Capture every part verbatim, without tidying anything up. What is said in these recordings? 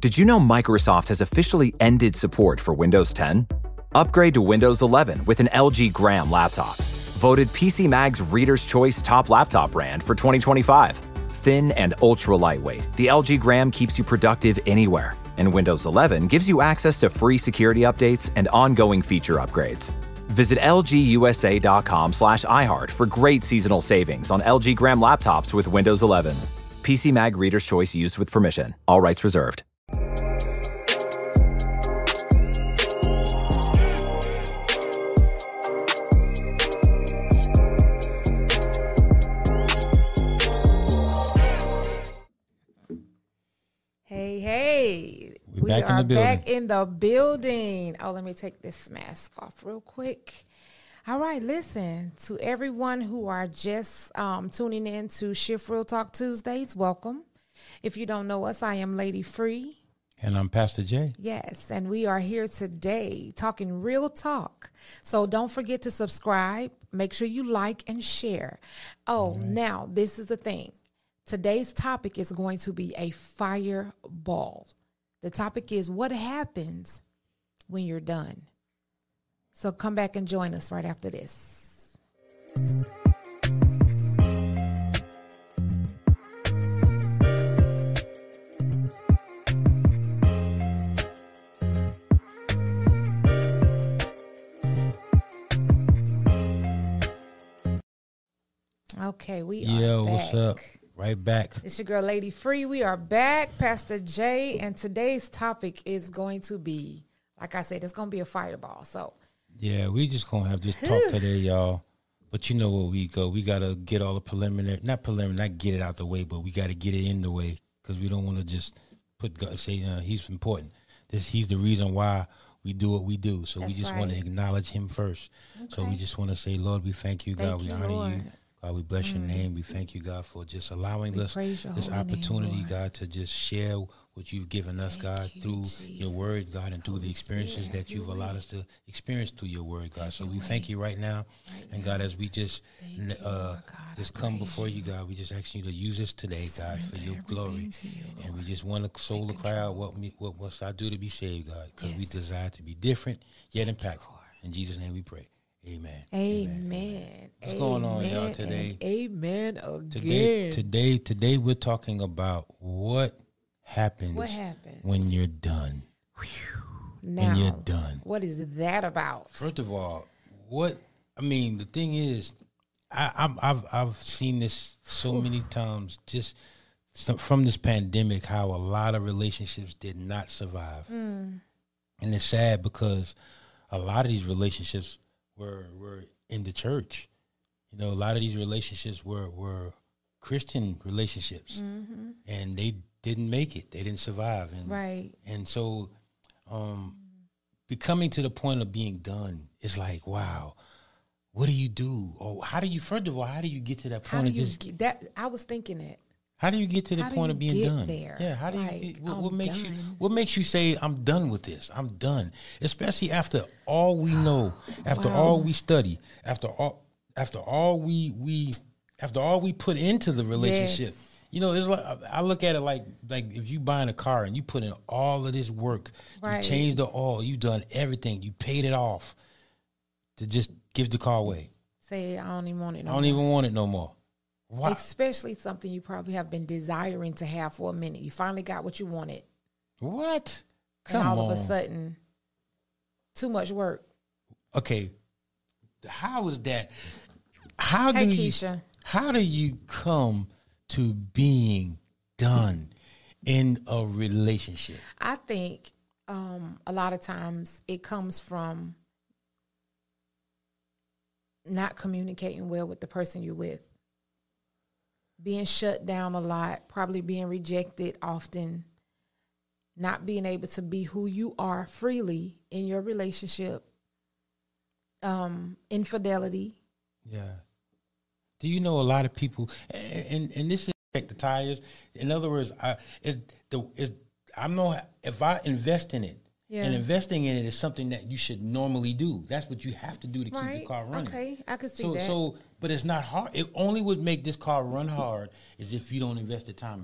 Did you know Microsoft has officially ended support for Windows ten? Upgrade to Windows eleven with an L G Gram laptop. Voted P C Mag's Reader's Choice Top Laptop Brand for twenty twenty-five. Thin and ultra lightweight, the L G Gram keeps you productive anywhere. And Windows eleven gives you access to free security updates and ongoing feature upgrades. Visit lgusa.com slash iHeart for great seasonal savings on L G Gram laptops with Windows eleven. P C Mag Reader's Choice used with permission. All rights reserved. Hey, hey. We're we back are in the building. back in the building. Oh, let me take this mask off real quick. All right, listen, to everyone who are just um, tuning in to Shift Real Talk Tuesdays, welcome. If you don't know us, I am Lady Free. And I'm Pastor Jay. Yes, and we are here today talking real talk. So don't forget to subscribe. Make sure you like and share. Oh, right. Now, this is the thing. Today's topic is going to be a fireball. The topic is what happens when you're done. So come back and join us right after this. Okay, we yeah, are back. What's up? Right back. It's your girl, Lady Free. We are back, Pastor Jay, and today's topic is going to be, like I said, it's going to be a fireball. So, yeah, we just going to have this talk today, y'all. But you know where we go. We got to get all the preliminary, not preliminary, not get it out the way, but we got to get it in the way because we don't want to just put God, say uh, he's important. This He's the reason why we do what we do. So That's we just right. want to acknowledge him first. Okay. So we just want to say, Lord, we thank you, thank God. you, We honor Lord. you. God, we bless your Mm. name. We thank you, God, for just allowing We us praise your this holy opportunity, name, Lord. God, to just share what you've given us, Thank God, you, through Jesus. your word, God, and through the Holy experiences Spirit, that you've have your allowed way. us to experience through your word, God. Have So your we way. thank you right now. Right And now. God, as we just Thank n- you, uh, Lord God. just I come praise before you, you. God, we just ask you to use us today, God, for Surrender your glory. everything to you, And we Lord. just want to soul to Take cry out, control. what, me, what must I do to be saved, God? Because we Yes. desire to be different, yet Thank you, impactful. Lord. In Jesus' name we pray. Amen. Amen. What's going on, y'all, Amen today? and Amen again. Today, today, today, we're talking about what happens, What happens? when you're done. now, when you're done. What is that about? First of all, what I mean, the thing is, I, I've I've I've seen this so many times. Just some, from this pandemic, how a lot of relationships did not survive, Mm. and it's sad because a lot of these relationships were were in the church. You know, a lot of these relationships were were Christian relationships, Mm-hmm. and they didn't make it. They didn't survive, and Right. and so, um, becoming to the point of being done is like, wow, what do you do? Or how do you? First of all, how do you get to that How point do of you just? get that? I was thinking it. How do you get to the how do point you of being get done? there? Yeah. How do Like, you? What, what I'm makes you? done. What makes you say I'm done with this? I'm done. Especially after all we know, after Wow. all we study, after all, after all we we, after all we put into the relationship. Yes. You know, it's like I look at it like like if you buying a car and you put in all of this work, Right. you changed the oil, you done everything, you paid it off to just give the car away. Say I don't even want it. No I don't more. even want it no more. Why? Especially something you probably have been desiring to have for a minute. You finally got what you wanted, What? Come and all on. of a sudden, too much work. Okay, how is that? How Hey, do you? Keisha. How do you come to being done in a relationship? I think um, a lot of times it comes from not communicating well with the person you're with, being shut down a lot, probably being rejected often, not being able to be who you are freely in your relationship, um, infidelity. Yeah. Do you know a lot of people, and and, and this is check the tires. In other words, I is the is I'm not if I invest in it, Yeah. and investing in it is something that you should normally do. That's what you have to do to keep Right. the car running. Okay, I could see so, that. So, but it's not hard. It only would make this car run hard is if you don't invest the time in it.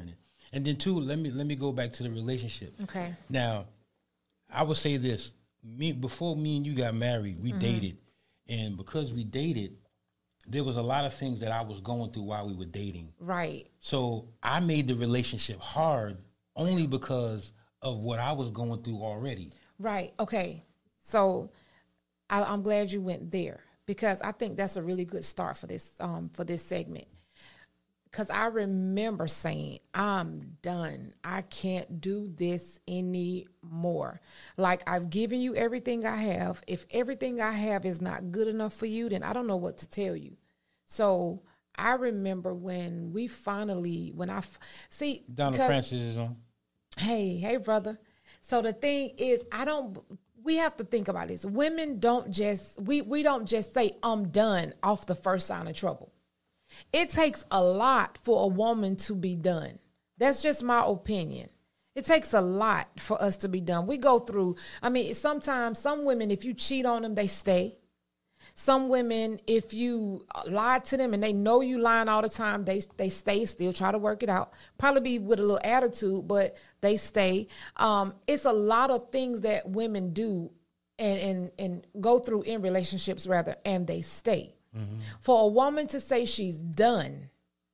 And then two, let me let me go back to the relationship. Okay. Now, I would say this: me before me and you got married, we mm-hmm. dated, and because we dated, there was a lot of things that I was going through while we were dating. Right. So I made the relationship hard only because of what I was going through already. Right. Okay. So I, I'm glad you went there because I think that's a really good start for this um, for this segment. Because I remember saying, I'm done. I can't do this anymore. Like, I've given you everything I have. If everything I have is not good enough for you, then I don't know what to tell you. So I remember when we finally, when I, f- see. Donald Francis is on. Hey, hey, brother. So the thing is, I don't, we have to think about this. Women don't just, we, we don't just say, I'm done off the first sign of trouble. It takes a lot for a woman to be done. That's just my opinion. It takes a lot for us to be done. We go through, I mean, sometimes some women, if you cheat on them, they stay. Some women, if you lie to them and they know you lying all the time, they they stay, still try to work it out. Probably be with a little attitude, but they stay. Um, it's a lot of things that women do and, and, and go through in relationships, rather, and they stay. Mm-hmm. For a woman to say she's done,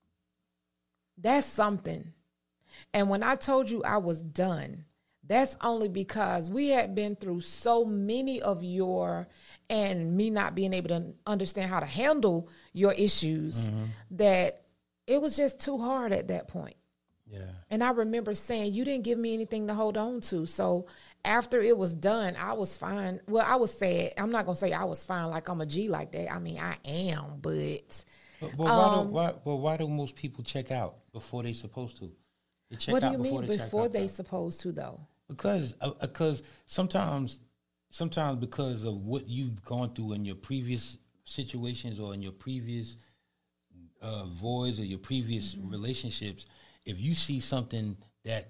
that's something. And when I told you I was done, that's only because we had been through so many of your, and me not being able to understand how to handle your issues, mm-hmm. that it was just too hard at that point. Yeah. And I remember saying, you didn't give me anything to hold on to. So after it was done, I was fine. Well, I was sad. I'm not going to say I was fine like I'm a G like that. I mean, I am, but. But, but why, um, do, why, well, why do most people check out before they're supposed to? They check what do out you before mean they before they're out. supposed to, though? Because uh, because sometimes, sometimes because of what you've gone through in your previous situations or in your previous uh, voids or your previous mm-hmm. relationships, if you see something that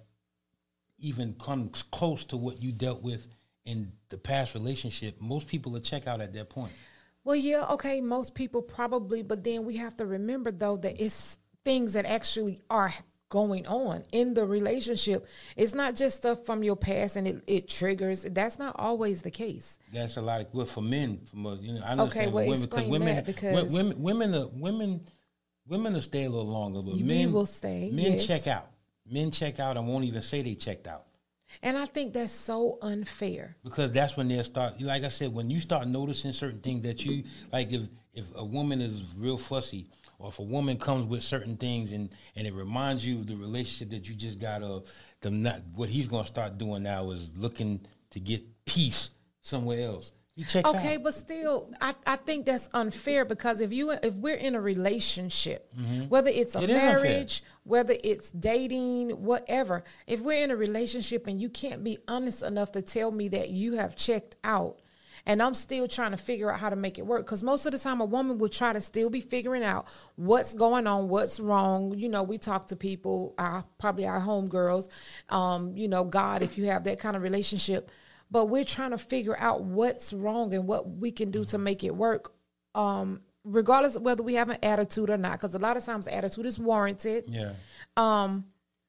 even comes close to what you dealt with in the past relationship, most people will check out at that point. Well, yeah, okay, most people probably, but then we have to remember, though, that it's things that actually are going on in the relationship. It's not just stuff from your past and it, it triggers. That's not always the case. That's a lot of, well, for men, from a, you know, I understand okay, well, women, explain women, that because women, women, are, women, women will stay a little longer, but we men will stay. Men yes. check out. Men check out and won't even say they checked out. And I think that's so unfair. Because that's when they'll start, like I said, when you start noticing certain things that you, like if, if a woman is real fussy, or if a woman comes with certain things and, and it reminds you of the relationship that you just got, uh, them not, what he's going to start doing now is looking to get peace somewhere else. He checks okay, out. But still, I, I think that's unfair because if you if we're in a relationship, mm-hmm. whether it's a it marriage, whether it's dating, whatever, if we're in a relationship and you can't be honest enough to tell me that you have checked out, and I'm still trying to figure out how to make it work, because most of the time a woman will try to still be figuring out what's going on, what's wrong. You know, we talk to people, our, probably our homegirls, um, you know, God, if you have that kind of relationship. But we're trying to figure out what's wrong and what we can do to make it work, um, regardless of whether we have an attitude or not, because a lot of times attitude is warranted. Yeah. Um,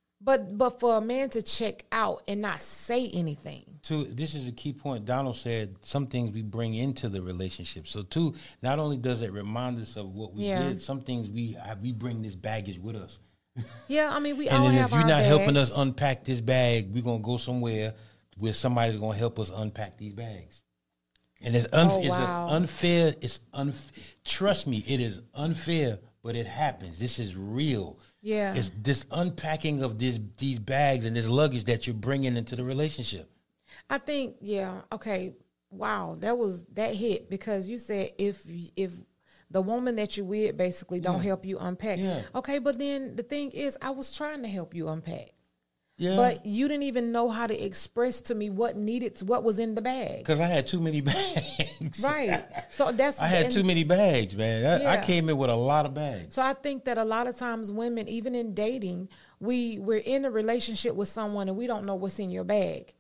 but but for a man to check out and not say anything. So this is a key point. Donald said some things we bring into the relationship. So two, not only does it remind us of what we yeah. did, some things we have, we bring this baggage with us. Yeah, I mean, we and all have our And if you're not bags. helping us unpack this bag, we're going to go somewhere where somebody's going to help us unpack these bags. And it's, un- oh, it's wow. unfair. It's unf- Trust me, it is unfair, but it happens. This is real. Yeah. It's this unpacking of this, these bags and this luggage that you're bringing into the relationship. I think, yeah, okay, wow, that was, that hit, because you said if if the woman that you with basically don't yeah. help you unpack. Yeah. Okay, but then the thing is, I was trying to help you unpack. Yeah. But you didn't even know how to express to me what needed, what was in the bag. Because I had too many bags. Right. So that's I had and, too many bags, man. I, yeah. I came in with a lot of bags. So I think that a lot of times women, even in dating, we we're in a relationship with someone and we don't know what's in your bag.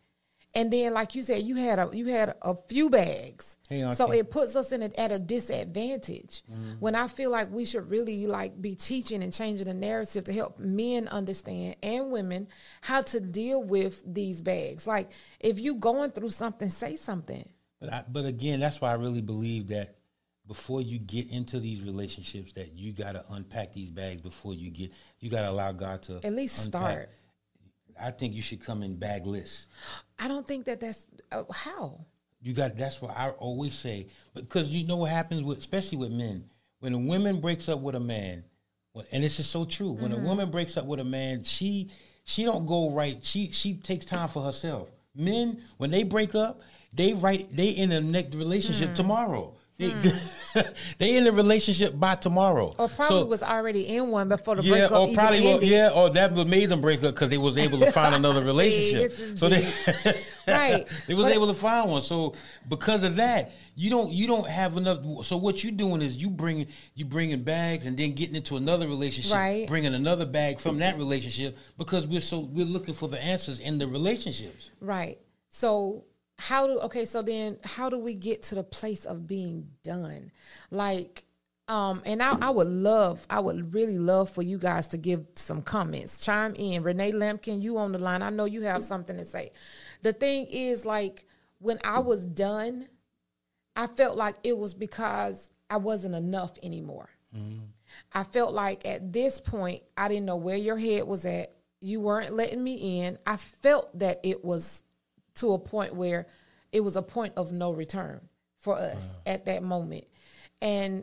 And then, like you said, you had a you had a few bags, Hey, so Auntie. it puts us in a, at a disadvantage. Mm-hmm. When I feel like we should really like be teaching and changing the narrative to help men understand and women how to deal with these bags. Like if you going through something, say something. But I, but again, that's why I really believe that before you get into these relationships, that you got to unpack these bags before you get. You got to allow God to At least unpack. start. I think you should come in bagless. I don't think that that's uh, how. You got. That's what I always say. Because you know what happens with, especially with men, when a woman breaks up with a man, and this is so true. When mm-hmm. a woman breaks up with a man, she she don't go right. She she takes time for herself. Men, when they break up, they right. They in the next relationship mm. tomorrow. They, mm. they in a relationship by tomorrow. Or probably so, was already in one before the yeah, breakup or even probably ended. Well, yeah, or that what made them break up because they was able to find another relationship. See, so they, right. they was but, able to find one. So because of that, you don't you don't have enough. So what you doing is you bringing you bringing bags and then getting into another relationship, right. bringing another bag from that relationship because we're so we're looking for the answers in the relationships. Right. So. How do okay? So then, how do we get to the place of being done? Like, um, and I, I would love, I would really love for you guys to give some comments, chime in. Renee Lampkin, you on the line? I know you have something to say. The thing is, like, when I was done, I felt like it was because I wasn't enough anymore. Mm-hmm. I felt like at this point, I didn't know where your head was at. You weren't letting me in. I felt that it was to a point where it was a point of no return for us wow. at that moment. And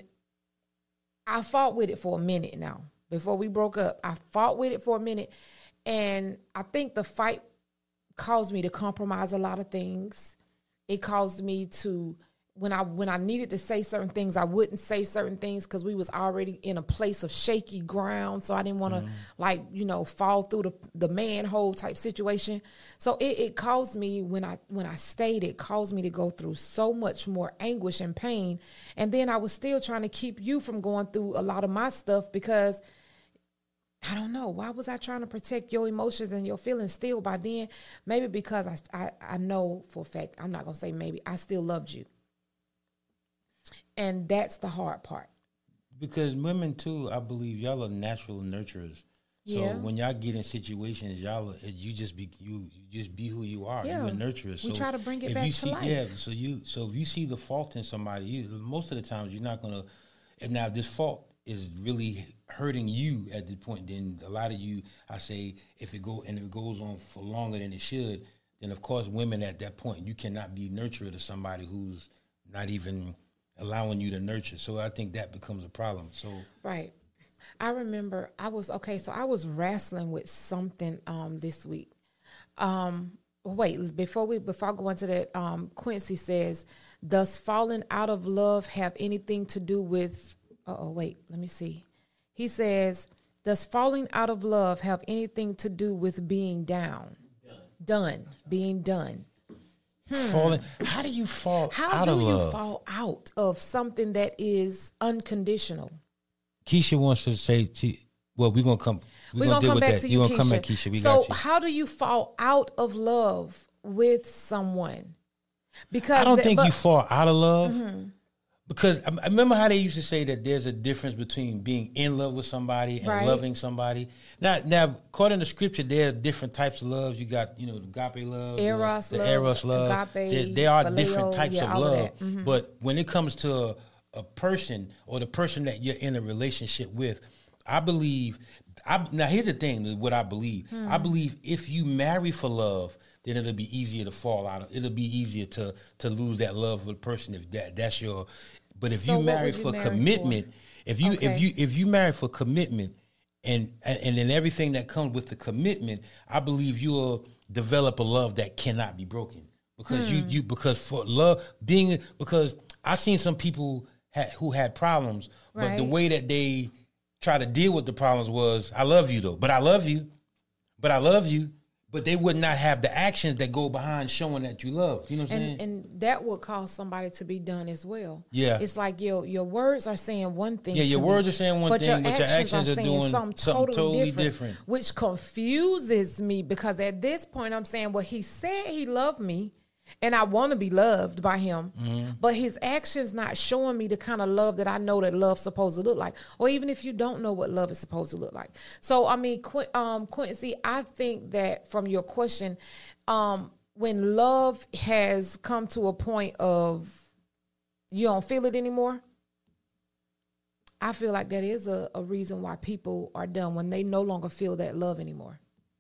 I fought with it for a minute now. Before we broke up, I fought with it for a minute. And I think the fight caused me to compromise a lot of things. It caused me to, when I when I needed to say certain things, I wouldn't say certain things because we was already in a place of shaky ground. So I didn't want to mm. like, you know, fall through the, the manhole type situation. So it, it caused me, when I when I stayed, it caused me to go through so much more anguish and pain. And then I was still trying to keep you from going through a lot of my stuff because I don't know. Why was I trying to protect your emotions and your feelings still by then? Maybe because I, I, I know for a fact, I'm not going to say maybe, I still loved you. And that's the hard part. Because women, too, I believe y'all are natural nurturers. So yeah. when y'all get in situations, y'all you just be you, you just be who you are. Yeah. You're a nurturer. So we try to bring it if back you to see, life. Yeah. So you so if you see the fault in somebody, you, most of the times you're not gonna. And now this fault is really hurting you at the point. Then a lot of you, I say, if it go and it goes on for longer than it should, then of course women at that point you cannot be nurturer to somebody who's not even allowing you to nurture. So I think that becomes a problem. So right. I remember I was, okay, so I was wrestling with something um, this week. Um, wait, before we before I go into that, um, Quincy says, does falling out of love have anything to do with, uh-oh, wait, let me see. He says, does falling out of love have anything to do with being down? Done. Done, being done. Hmm. Falling. How do you fall How out do of you love? fall out of something that is unconditional? Keisha wants to say, to, well, we're going to come. We're, we're going to deal come with back that. To you, You're going to come Keisha. back, Keisha. We so got you. How do you fall out of love with someone? Because I don't the, think but, you fall out of love. Mm-hmm. Because I, I remember how they used to say that there's a difference between being in love with somebody and right. loving somebody. Now, now, according to scripture, there are different types of loves. You got, you know, the agape love, Eros the, the love, Eros love. Agape, there, there are phileo, different types yeah, of all love. of mm-hmm. But when it comes to a, a person or the person that you're in a relationship with, I believe, I, now here's the thing, what I believe. Hmm. I believe if you marry for love, then it'll be easier to fall out of, it'll be easier to to lose that love for the person if that that's your, but if so you marry you for marry commitment, for? if you okay. if you if you marry for commitment and and then everything that comes with the commitment, I believe you'll develop a love that cannot be broken. Because hmm. you you because for love being because I've seen some people had, who had problems, right. but the way that they try to deal with the problems was, I love you though, but I love you, but I love you. but they would not have the actions that go behind showing that you love. You know what I'm and, saying? and that would cause somebody to be done as well. Yeah. It's like your your words are saying one thing. Yeah, your to words me, are saying one but thing, your but your actions actions are are saying doing something something totally, totally different, different. which confuses me because at this point I'm saying, well, he said he loved me. And I want to be loved by him, mm-hmm. but his actions not showing me the kind of love that I know that love's supposed to look like. Or even if you don't know what love is supposed to look like. So, I mean, Qu- um, Quincy, I think that from your question, um, when love has come to a point of you don't feel it anymore, I feel like that is a, a reason why people are done, when they no longer feel that love anymore.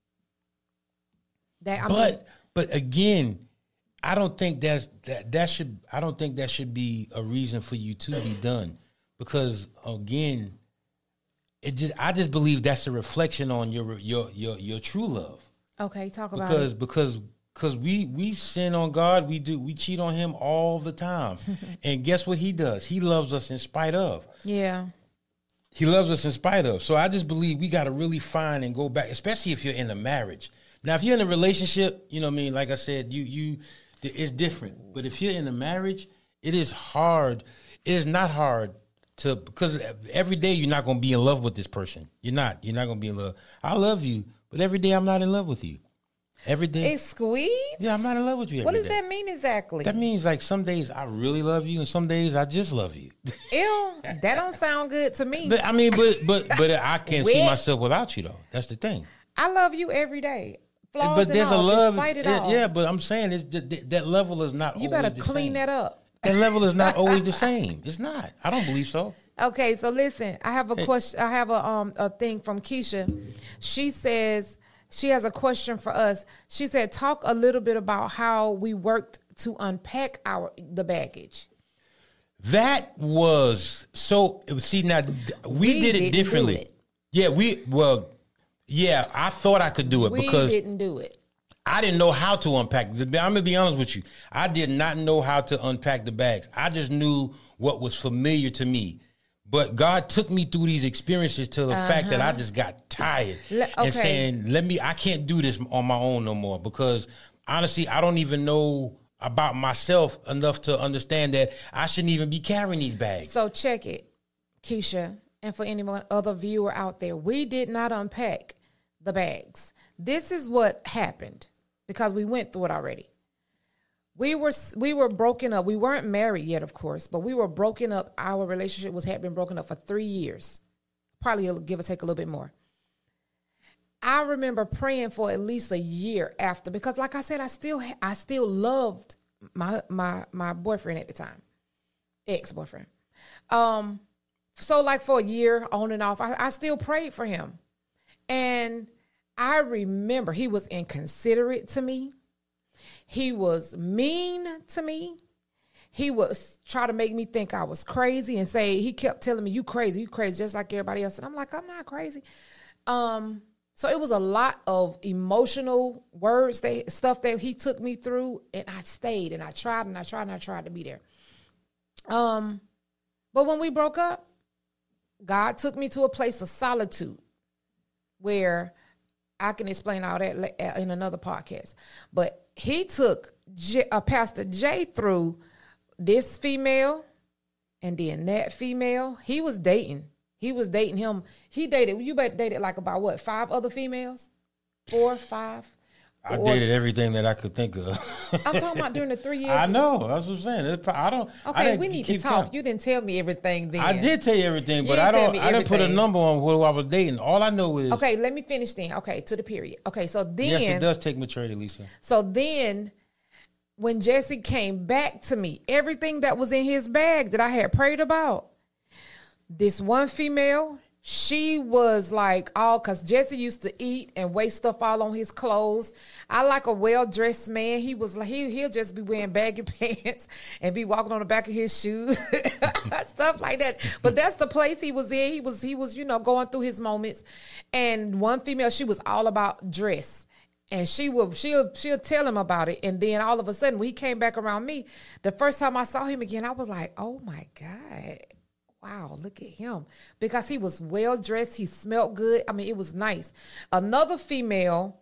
That I but mean, but again, I don't think that's that that should I don't think that should be a reason for you to be done, because again, it just I just believe that's a reflection on your your your your true love. Okay, talk about because it. because because we we sin on God, we do we cheat on him all the time. And guess what he does? He loves us in spite of. Yeah. He loves us in spite of. So I just believe we got to really find and go back, especially if you're in a marriage. Now, if you're in a relationship, you know what I mean? Like I said, you you it's different. But if you're in a marriage, it is hard. It is not hard to, because every day you're not going to be in love with this person. You're not. You're not going to be in love. I love you, but every day I'm not in love with you. Every day. It's squeeze? Yeah, I'm not in love with you every What does day. that mean exactly? That means like some days I really love you and some days I just love you. Ew, that don't sound good to me. But I mean, but but but I can't see Wet. myself without you though. That's the thing. I love you every day. Flaws But there's and a all, love. despite it Yeah, all. yeah, but I'm saying it's that, that level is not. You always better the clean same. that up. That level is not always the same. It's not. I don't believe so. Okay, so listen, I have a Hey. question. I have a um a thing from Keisha. She says she has a question for us. She said, talk a little bit about how we worked to unpack our the baggage. That was so. See now, we, We did it didn't do differently. it. Yeah, we well, yeah. I thought I could do it We because didn't do it. I didn't know how to unpack. I'm gonna be honest with you. I did not know how to unpack the bags. I just knew what was familiar to me. But God took me through these experiences to the uh-huh. fact that I just got tired Le- okay. and saying, "Let me. I can't do this on my own no more." Because honestly, I don't even know about myself enough to understand that I shouldn't even be carrying these bags. So check it, Keisha, and for anyone other viewer out there, we did not unpack the bags. This is what happened because we went through it already. We were we were broken up. We weren't married yet, of course, but we were broken up. Our relationship was had been broken up for three years, probably give or take a little bit more. I remember praying for at least a year after, because, like I said, I still I still loved my my my boyfriend at the time, ex-boyfriend. Um, so like for a year on and off, I, I still prayed for him, and I remember he was inconsiderate to me. He was mean to me. He was try to make me think I was crazy and say, he kept telling me, you crazy, you crazy, just like everybody else. And I'm like, I'm not crazy. Um, so it was a lot of emotional words, that, stuff that he took me through, and I stayed and I tried and I tried and I tried to be there. Um, but when we broke up, God took me to a place of solitude where I can explain all that in another podcast. But he took J, uh, Pastor Jay through this female and then that female. He was dating. He was dating him. He dated, you bet dated like about what, five other females? Four, five? I Or, dated everything that I could think of. I'm talking about during the three years. I know. That's what I'm saying. It's, I don't. I Okay, didn't we need to keep talk. count. You didn't tell me everything then. I did tell you everything, You but didn't I tell don't. me I didn't put a everything. number on who I was dating. All I know is. Okay, let me finish then. Okay, to the period. Okay, so then. Yes, it does take maturity, Lisa. So then, when Jesse came back to me, everything that was in his bag that I had prayed about, this one female, she was like, all, because Jesse used to eat and waste stuff all on his clothes. I like a well-dressed man. He was like, he, he'll just be wearing baggy pants and be walking on the back of his shoes, stuff like that. But that's the place he was in. He was, he was, you know, going through his moments. And one female, she was all about dress. And she will, she'll, she'll tell him about it. And then all of a sudden, when he came back around me, the first time I saw him again, I was like, oh my God, wow, look at him. Because he was well dressed. He smelled good. I mean, it was nice. Another female,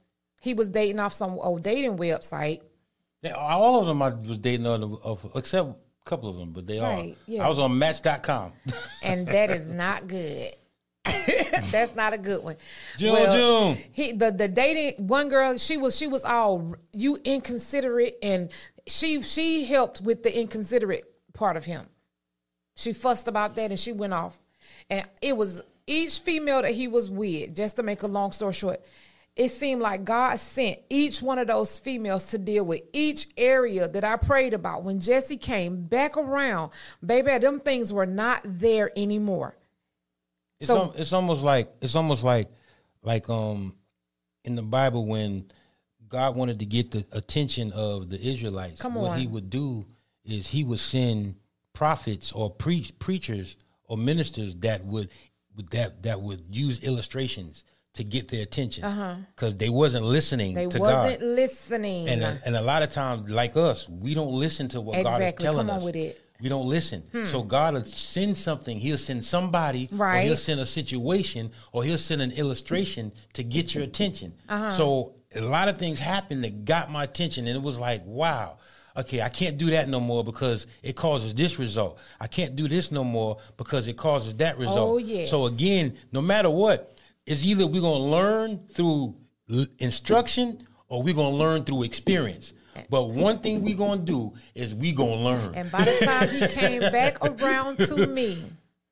He was dating off some old dating website. They, all of them I was dating on, of, except a couple of them, but they Right, all. yeah. I was on Match dot com. And that is not good. That's not a good one. June, June. He the the dating one girl, she was she was all you inconsiderate, and she she helped with the inconsiderate part of him. She fussed about that and she went off. And it was each female that he was with, just to make a long story short, it seemed like God sent each one of those females to deal with each area that I prayed about. When Jesse came back around, baby, them things were not there anymore. It's, So- al- it's almost like it's almost like like um in the Bible when God wanted to get the attention of the Israelites. Come what on. he would do is he would send prophets or preach preachers or ministers that would that that would use illustrations to get their attention because they wasn't listening They to wasn't God. listening. And a, and a lot of times, like us, we don't listen to what God is Exactly. telling Come on us. with it. We don't listen. So God will send something. He'll send somebody, or Right. he'll send a situation, or he'll send an illustration to get your attention. So a lot of things happened that got my attention, and it was like, wow. Okay, I can't do that no more because it causes this result. I can't do this no more because it causes that result. Oh, yes. So again, no matter what, it's either we're going to learn through l- instruction or we're going to learn through experience. But one thing we're going to do is we're going to learn. And by the time he came back around to me,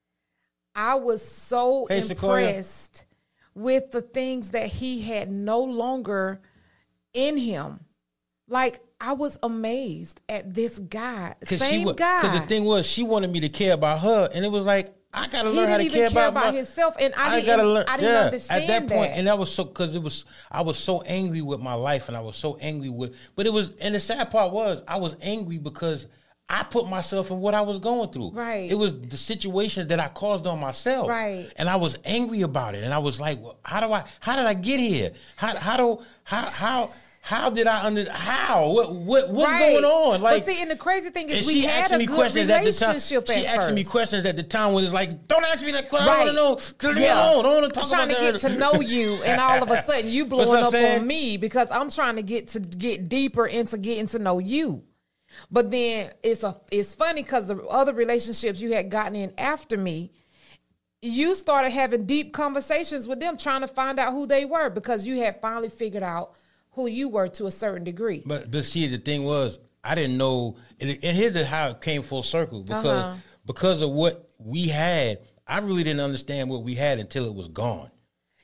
I was so Hey, Sequoia. impressed with the things that he had no longer in him. Like, I was amazed at this guy. Cause Same she wa- guy. Cause the thing was, she wanted me to care about her, and it was like I gotta he learn how didn't to even care, care about, about my- himself, and I, didn't. gotta learn. I didn't yeah, understand at that point, that. and that was so because it was I was so angry with my life, and I was so angry with. But it was, and the sad part was, I was angry because I put myself in what I was going through. Right. It was the situations that I caused on myself. Right. And I was angry about it, and I was like, well, how do I? How did I get here? How how do how how how did I under how what what what's Right. going on? Like, but see, and the crazy thing is, and we she had asking a me good questions at the time. relationship She at asking me first. questions at the time when it's like, don't ask me that question. I Right. don't want to know. Leave me Yeah. alone. I don't want to I'm talk trying about to that. get to know you, and all of a sudden you What's blowing I'm up saying? on me because I'm trying to get to get deeper into getting to know you. But then it's a it's funny because the other relationships you had gotten in after me, you started having deep conversations with them, trying to find out who they were because you had finally figured out who you were to a certain degree. But but see, the thing was, I didn't know, and and here's the, how it came full circle because Uh-huh. because of what we had, I really didn't understand what we had until it was gone.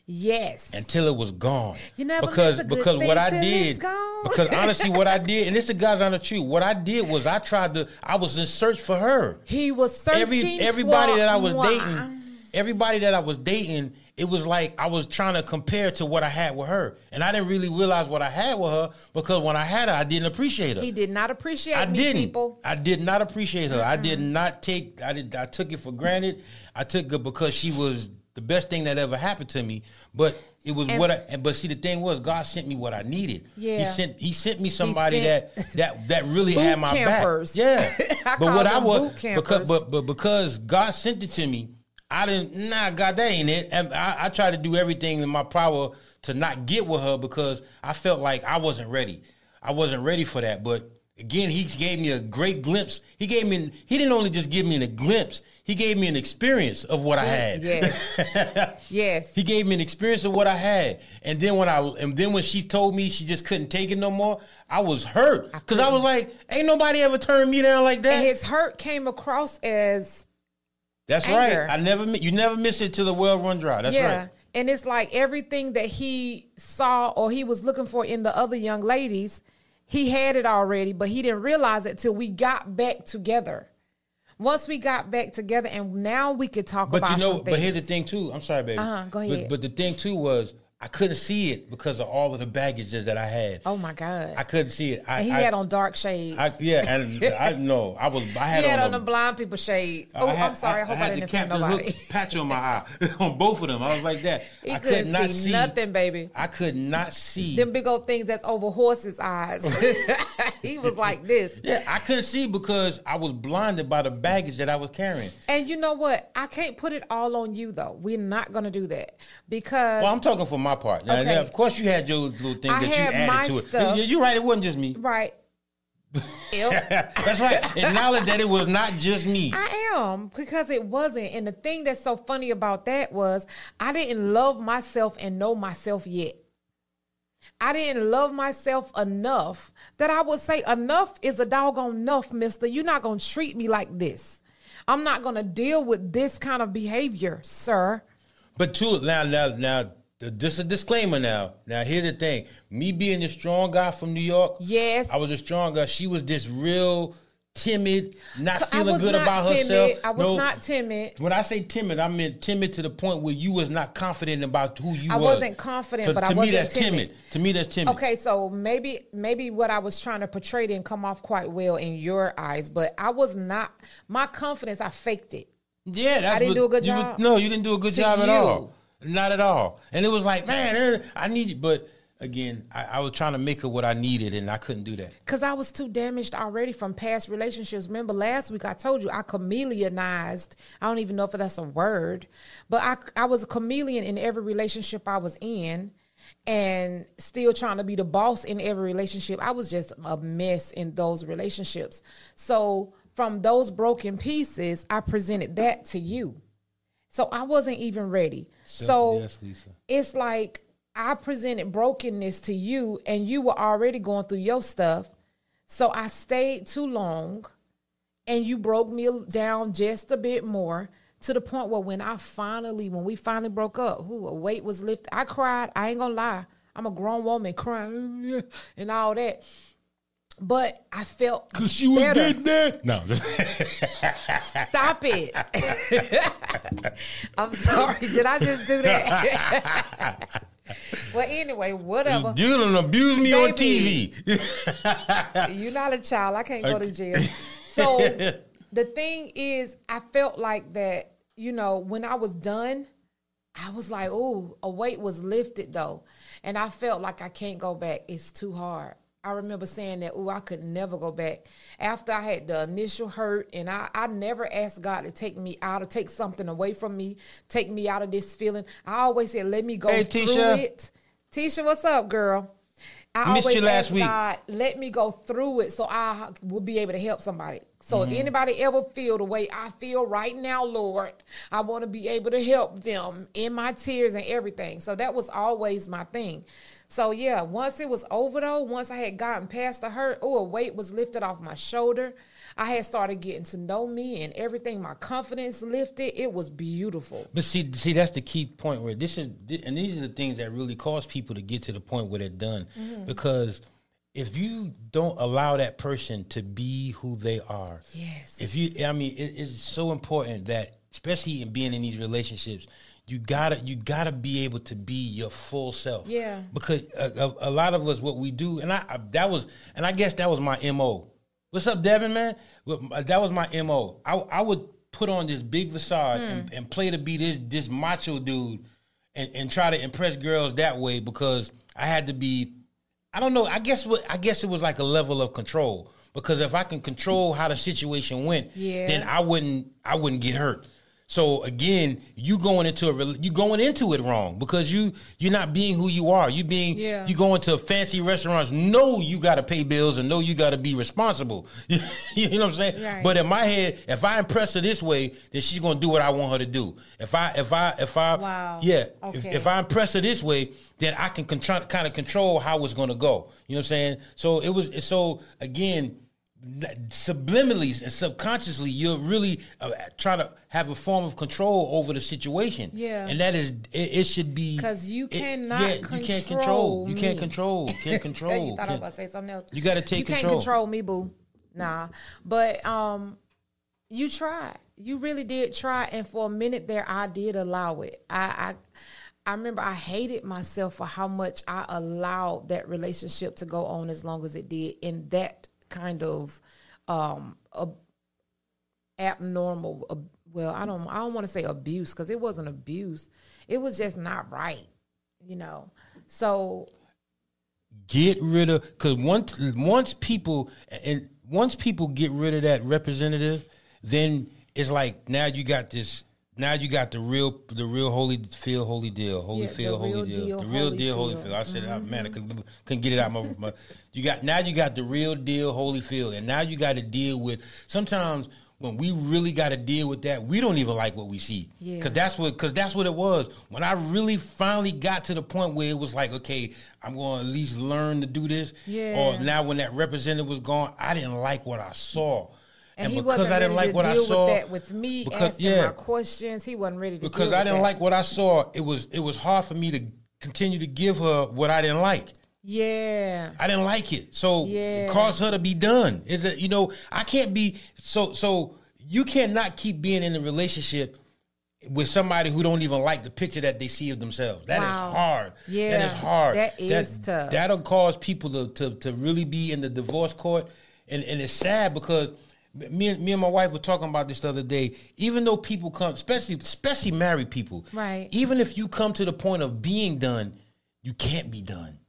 Yes. Until it was gone. You never because miss a good because thing what I till it's did gone. because honestly what I did, and this the guys on the truth, what I did was I tried to I was in search for her. He was searching Every everybody for that I was moi. dating, everybody that I was dating, it was like I was trying to compare to what I had with her, and I didn't really realize what I had with her because when I had her, I didn't appreciate her. He did not appreciate I me, didn't. people. I did not appreciate her. I did not take. I did. I took it for granted. I took it because she was the best thing that ever happened to me. But it was And- what. I, and but see, the thing was, God sent me what I needed. Yeah. He sent. He sent me somebody sent that that that really boot had my campers. back. Yeah. I but call what I them was boot because campers. but but because God sent it to me. I didn't, nah, God, that ain't it. And I, I tried to do everything in my power to not get with her because I felt like I wasn't ready. I wasn't ready for that. But again, he gave me a great glimpse. He gave me, he didn't only just give me a glimpse, he gave me an experience of what I had. Yes. Yes. He gave me an experience of what I had. And then when I, and then when she told me she just couldn't take it no more, I was hurt. Because I, I was like, ain't nobody ever turned me down like that. And his hurt came across as That's anger. right. I never, mi- you never miss it till the well run dry. That's yeah. right. And it's like everything that he saw or he was looking for in the other young ladies, he had it already, but he didn't realize it till we got back together. Once we got back together, and now we could talk But about you know, some but here's the things. thing too. I'm sorry, baby. Uh-huh, go ahead. But, but the thing too was I couldn't see it because of all of the baggages that I had. Oh my God. I couldn't see it. I, And he I, had on dark shades. I, yeah, and I know I was. I had, he had on, on a- the blind people shades. I Oh, had- I'm sorry. I, hope I, had didn't the offend Captain nobody. Hook patch on my eye on both of them. I was like that. He I couldn't could not see see nothing, baby. I could not see. Them big old things that's over horses' eyes. He was like this. Yeah, I couldn't see because I was blinded by the baggage that I was carrying. And you know what? I can't put it all on you, though. We're not going to do that because Well, I'm talking for my part. Now, Okay. now, of course, you had your little things I that you had added my to it. stuff. You- You're right. It wasn't just me. Right. Ew. That's right. Acknowledge that it was not just me. I am, because it wasn't. And the thing that's so funny about that was I didn't love myself and know myself yet. I didn't love myself enough that I would say enough is a doggone enough, mister. You're not going to treat me like this. I'm not going to deal with this kind of behavior, sir. But too now, now, now, just a disclaimer. Now, now, here's the thing: me being the strong guy from New York, Yes. I was a strong guy. She was this real timid, not I feeling was good not about timid. herself. I was No, not timid. When I say timid, I meant timid to the point where you was not confident about who you I was. wasn't confident, So but to I me, wasn't that's timid. timid. To me, that's timid. Okay, so maybe maybe what I was trying to portray didn't come off quite well in your eyes, but I was not. My confidence, I faked it. Yeah, that's I didn't what- do a good you job? would- no, you didn't do a good To job at you. all. Not at all. And it was like, man, eh, I need you. But again, I, I was trying to make her what I needed, and I couldn't do that. Because I was too damaged already from past relationships. Remember last week I told you I chameleonized. I don't even know if that's a word. But I, I was a chameleon in every relationship I was in, and still trying to be the boss in every relationship. I was just a mess in those relationships. So from those broken pieces, I presented that to you. So I wasn't even ready. So yes, Lisa. it's like I presented brokenness to you and you were already going through your stuff. So I stayed too long and you broke me down just a bit more, to the point where when I finally, when we finally broke up, who a weight was lifted. I cried. I ain't gonna lie. I'm a grown woman crying and all that. But I felt Cause she was better. getting that. No, just Stop it. I'm sorry. Did I just do that? Well, anyway, whatever. you done abuse me on T Baby. V. You're not a child. I can't go to jail. So the thing is, I felt like that, you know, when I was done, I was like, oh, a weight was lifted though. And I felt like I can't go back. It's too hard. I remember saying that, oh, I could never go back. After I had the initial hurt, and I, I never asked God to take me out or take something away from me, take me out of this feeling. I always said, let me go Hey, through Tisha. it. Tisha, what's up, girl? I Missed always you last ask week. God, let me go through it so I will be able to help somebody. So Mm-hmm. if anybody ever feel the way I feel right now, Lord, I want to be able to help them in my tears and everything. So that was always my thing. So yeah, once it was over though, once I had gotten past the hurt, oh, a weight was lifted off my shoulder. I had started getting to know me and everything. My confidence lifted. It was beautiful. But see, see, that's the key point where this is, and these are the things that really cause people to get to the point where they're done. Mm-hmm. Because if you don't allow that person to be who they are, Yes. if you, I mean, it, it's so important that, especially in being in these relationships, you gotta, you gotta be able to be your full self. Yeah. Because a, a, a lot of us, what we do, and I, I, that was, and I guess that was my M O. What's up, Devin, man? Well, that was my M O. I, I would put on this big facade and, and play to be this this macho dude and, and try to impress girls that way because I had to be, I don't know, I guess what I guess it was like a level of control. Because if I can control how the situation went, Yeah. then I wouldn't I wouldn't get hurt. So again, you going into a rel- you going into it wrong because you you're not being who you are. You being Yeah. you going to fancy restaurants. Know you got to pay bills and know you got to be responsible. You know what I'm saying? Right. But in my head, if I impress her this way, then she's gonna do what I want her to do. If I if I if I Wow. yeah if, Okay. if I impress her this way, then I can con- kind of control how it's gonna go. You know what I'm saying? So it was so again. Subliminally and subconsciously, you're really uh, trying to have a form of control over the situation. Yeah. and that is it, it should be 'Cause you it- cannot yeah, you can't control. control You can't me. control. Can't control. You thought I was Can't- about to say something else. You gotta take You can't control. control me, boo. Nah. But um, you tried. You really did try. And for a minute there, I did allow it. I, I I remember I hated myself for how much I allowed that relationship to go on as long as it did in that kind of um ab- abnormal. ab- well, I don't I don't want to say abuse because it wasn't abuse. It was just not right, you know. So Get rid of because once once people and once people get rid of that representative, then it's like now you got this now you got the real, the real holy feel, holy deal, holy Yeah, feel, the holy real deal, deal, the real holy deal, holy feel. feel. I said, oh, man, I couldn't, couldn't get it out. My, my, you got now you got the real deal, holy feel, and now you got to deal with sometimes. When we really got to deal with that, we don't even like what we see. Yeah. Cause that's what, cause that's what it was. When I really finally got to the point where it was like, okay, I'm going to at least learn to do this. Yeah. Or now when that representative was gone, I didn't like what I saw. And, And he because wasn't I didn't ready like to what I deal saw, with that with me because- asking yeah. my questions. He wasn't ready to Because deal I with didn't that. like what I saw, it was it was hard for me to continue to give her what I didn't like. Yeah. I didn't like it, so Yeah. it caused her to be done. Is it? You know, I can't be so so. You cannot keep being in a relationship with somebody who don't even like the picture that they see of themselves. That Wow. is hard. Yeah, that is hard. that is tough. That'll cause people to, to to really be in the divorce court, and and it's sad because me and me and my wife were talking about this the other day. Even though people come, especially especially married people, Right. Even if you come to the point of being done, you can't be done.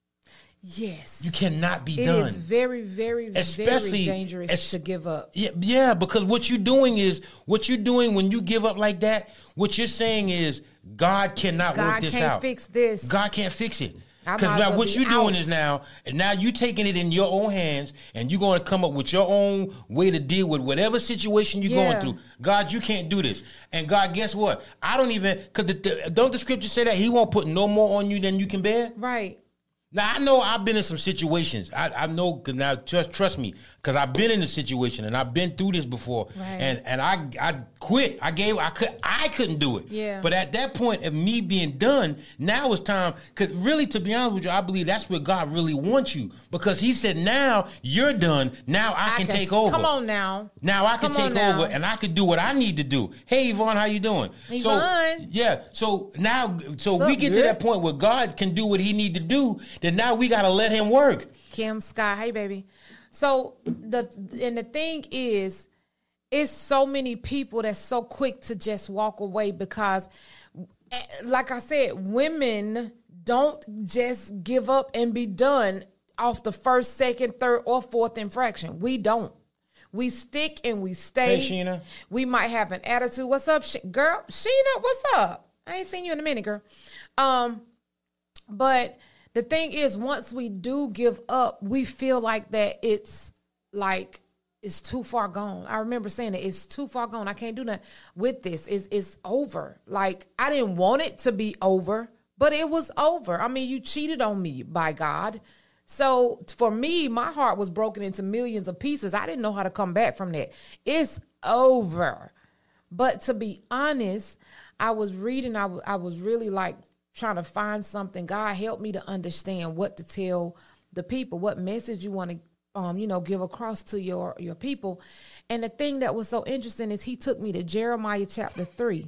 Yes. You cannot be It done. is very, very, Especially- very dangerous es- to give up. Yeah, yeah, because what you're doing is what you're doing when you give up like that. What you're saying is God cannot God work this can't out. fix this. God can't fix it. I Because might now as well what be you're doing out. is now, and now you taking it in your own hands, and you're going to come up with your own way to deal with whatever situation you're Yeah. going through. God, you can't do this. And God, guess what? I don't even because the, the, don't the scripture say that He won't put no more on you than you can bear? Right. Now I know I've been in some situations. I, I know cause now trust trust me because I've been in the situation and I've been through this before. Right. And and I I quit. I gave I could I couldn't do it. Yeah. But at that point of me being done, now it's time. Because really, to be honest with you, I believe that's where God really wants you because He said, "Now you're done. Now I, can, take over. Come on now. Now I can Come on take now. over and I can do what I need to do." Hey Yvonne, how you doing? So Yvonne. yeah. So now, so What's we up, get to good? that point where God can do what He need to do. Then now we gotta let Him work. Kim Sky, hey baby. So the and the thing is, it's so many people that's so quick to just walk away because, eh, like I said, women don't just give up and be done off the first, second, third, or fourth infraction. We don't. We stick and we stay. Hey, Sheena. We might have an attitude. What's up, She- girl? Sheena, what's up? I ain't seen you in a minute, girl. Um, but the thing is, once we do give up, we feel like that it's like it's too far gone. I remember saying it, it's too far gone. I can't do nothing with this. It's, it's over. Like, I didn't want it to be over, but it was over. I mean, you cheated on me, by God. So for me, my heart was broken into millions of pieces. I didn't know how to come back from that. It's over. But to be honest, I was reading, I, w- I was really like, trying to find something. God help me to understand what to tell the people, what message you want to, um, you know, give across to your, your people. And the thing that was so interesting is He took me to Jeremiah chapter three.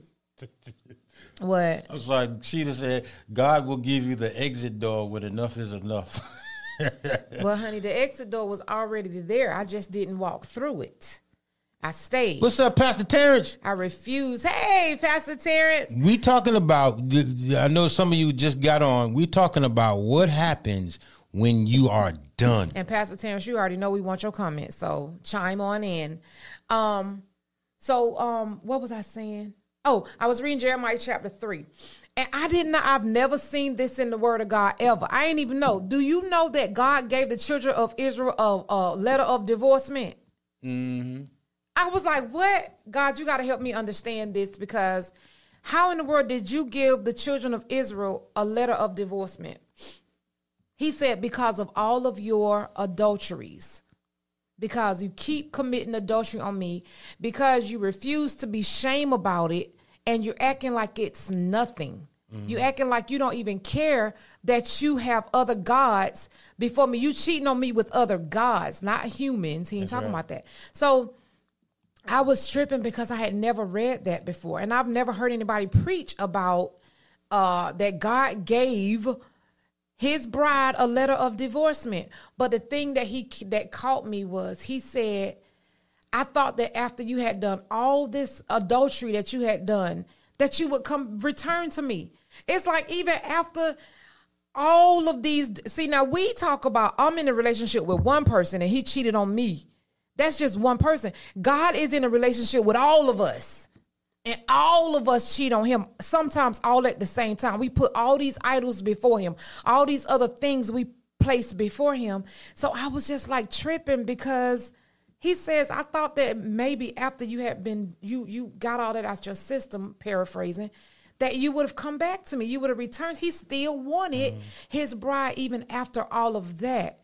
What? I was like, Sheena said, God will give you the exit door when enough is enough. Well, honey, the exit door was already there. I just didn't walk through it. I stayed. What's up, Pastor Terrence? I refused. Hey, Pastor Terrence. We talking about, I know some of you just got on. We talking about what happens when you are done. And Pastor Terrence, you already know we want your comments, so chime on in. Um, so um, what was I saying? Oh, I was reading Jeremiah chapter three. And I didn't, I've never seen this in the word of God ever. I ain't even know. Do you know that God gave the children of Israel a, a letter of divorcement? Mm-hmm. I was like, what? God, you got to help me understand this, because how in the world did you give the children of Israel a letter of divorcement? He said, because of all of your adulteries, because you keep committing adultery on me, because you refuse to be shame about it, and you're acting like it's nothing. Mm-hmm. You acting like you don't even care that you have other gods before me. You cheating on me with other gods, not humans. He ain't That's talking right. about that. So I was tripping because I had never read that before. And I've never heard anybody preach about uh, that God gave His bride a letter of divorcement. But the thing that he that caught me was He said, I thought that after you had done all this adultery that you had done, that you would come return to me. It's like even after all of these, see, now we talk about I'm in a relationship with one person and he cheated on me. That's just one person. God is in a relationship with all of us. And all of us cheat on him, sometimes all at the same time. We put all these idols before him, all these other things we place before him. So I was just like tripping because he says, I thought that maybe after you had been, you you got all that out your system, paraphrasing, that you would have come back to me. You would have returned. He still wanted mm. his bride even after all of that.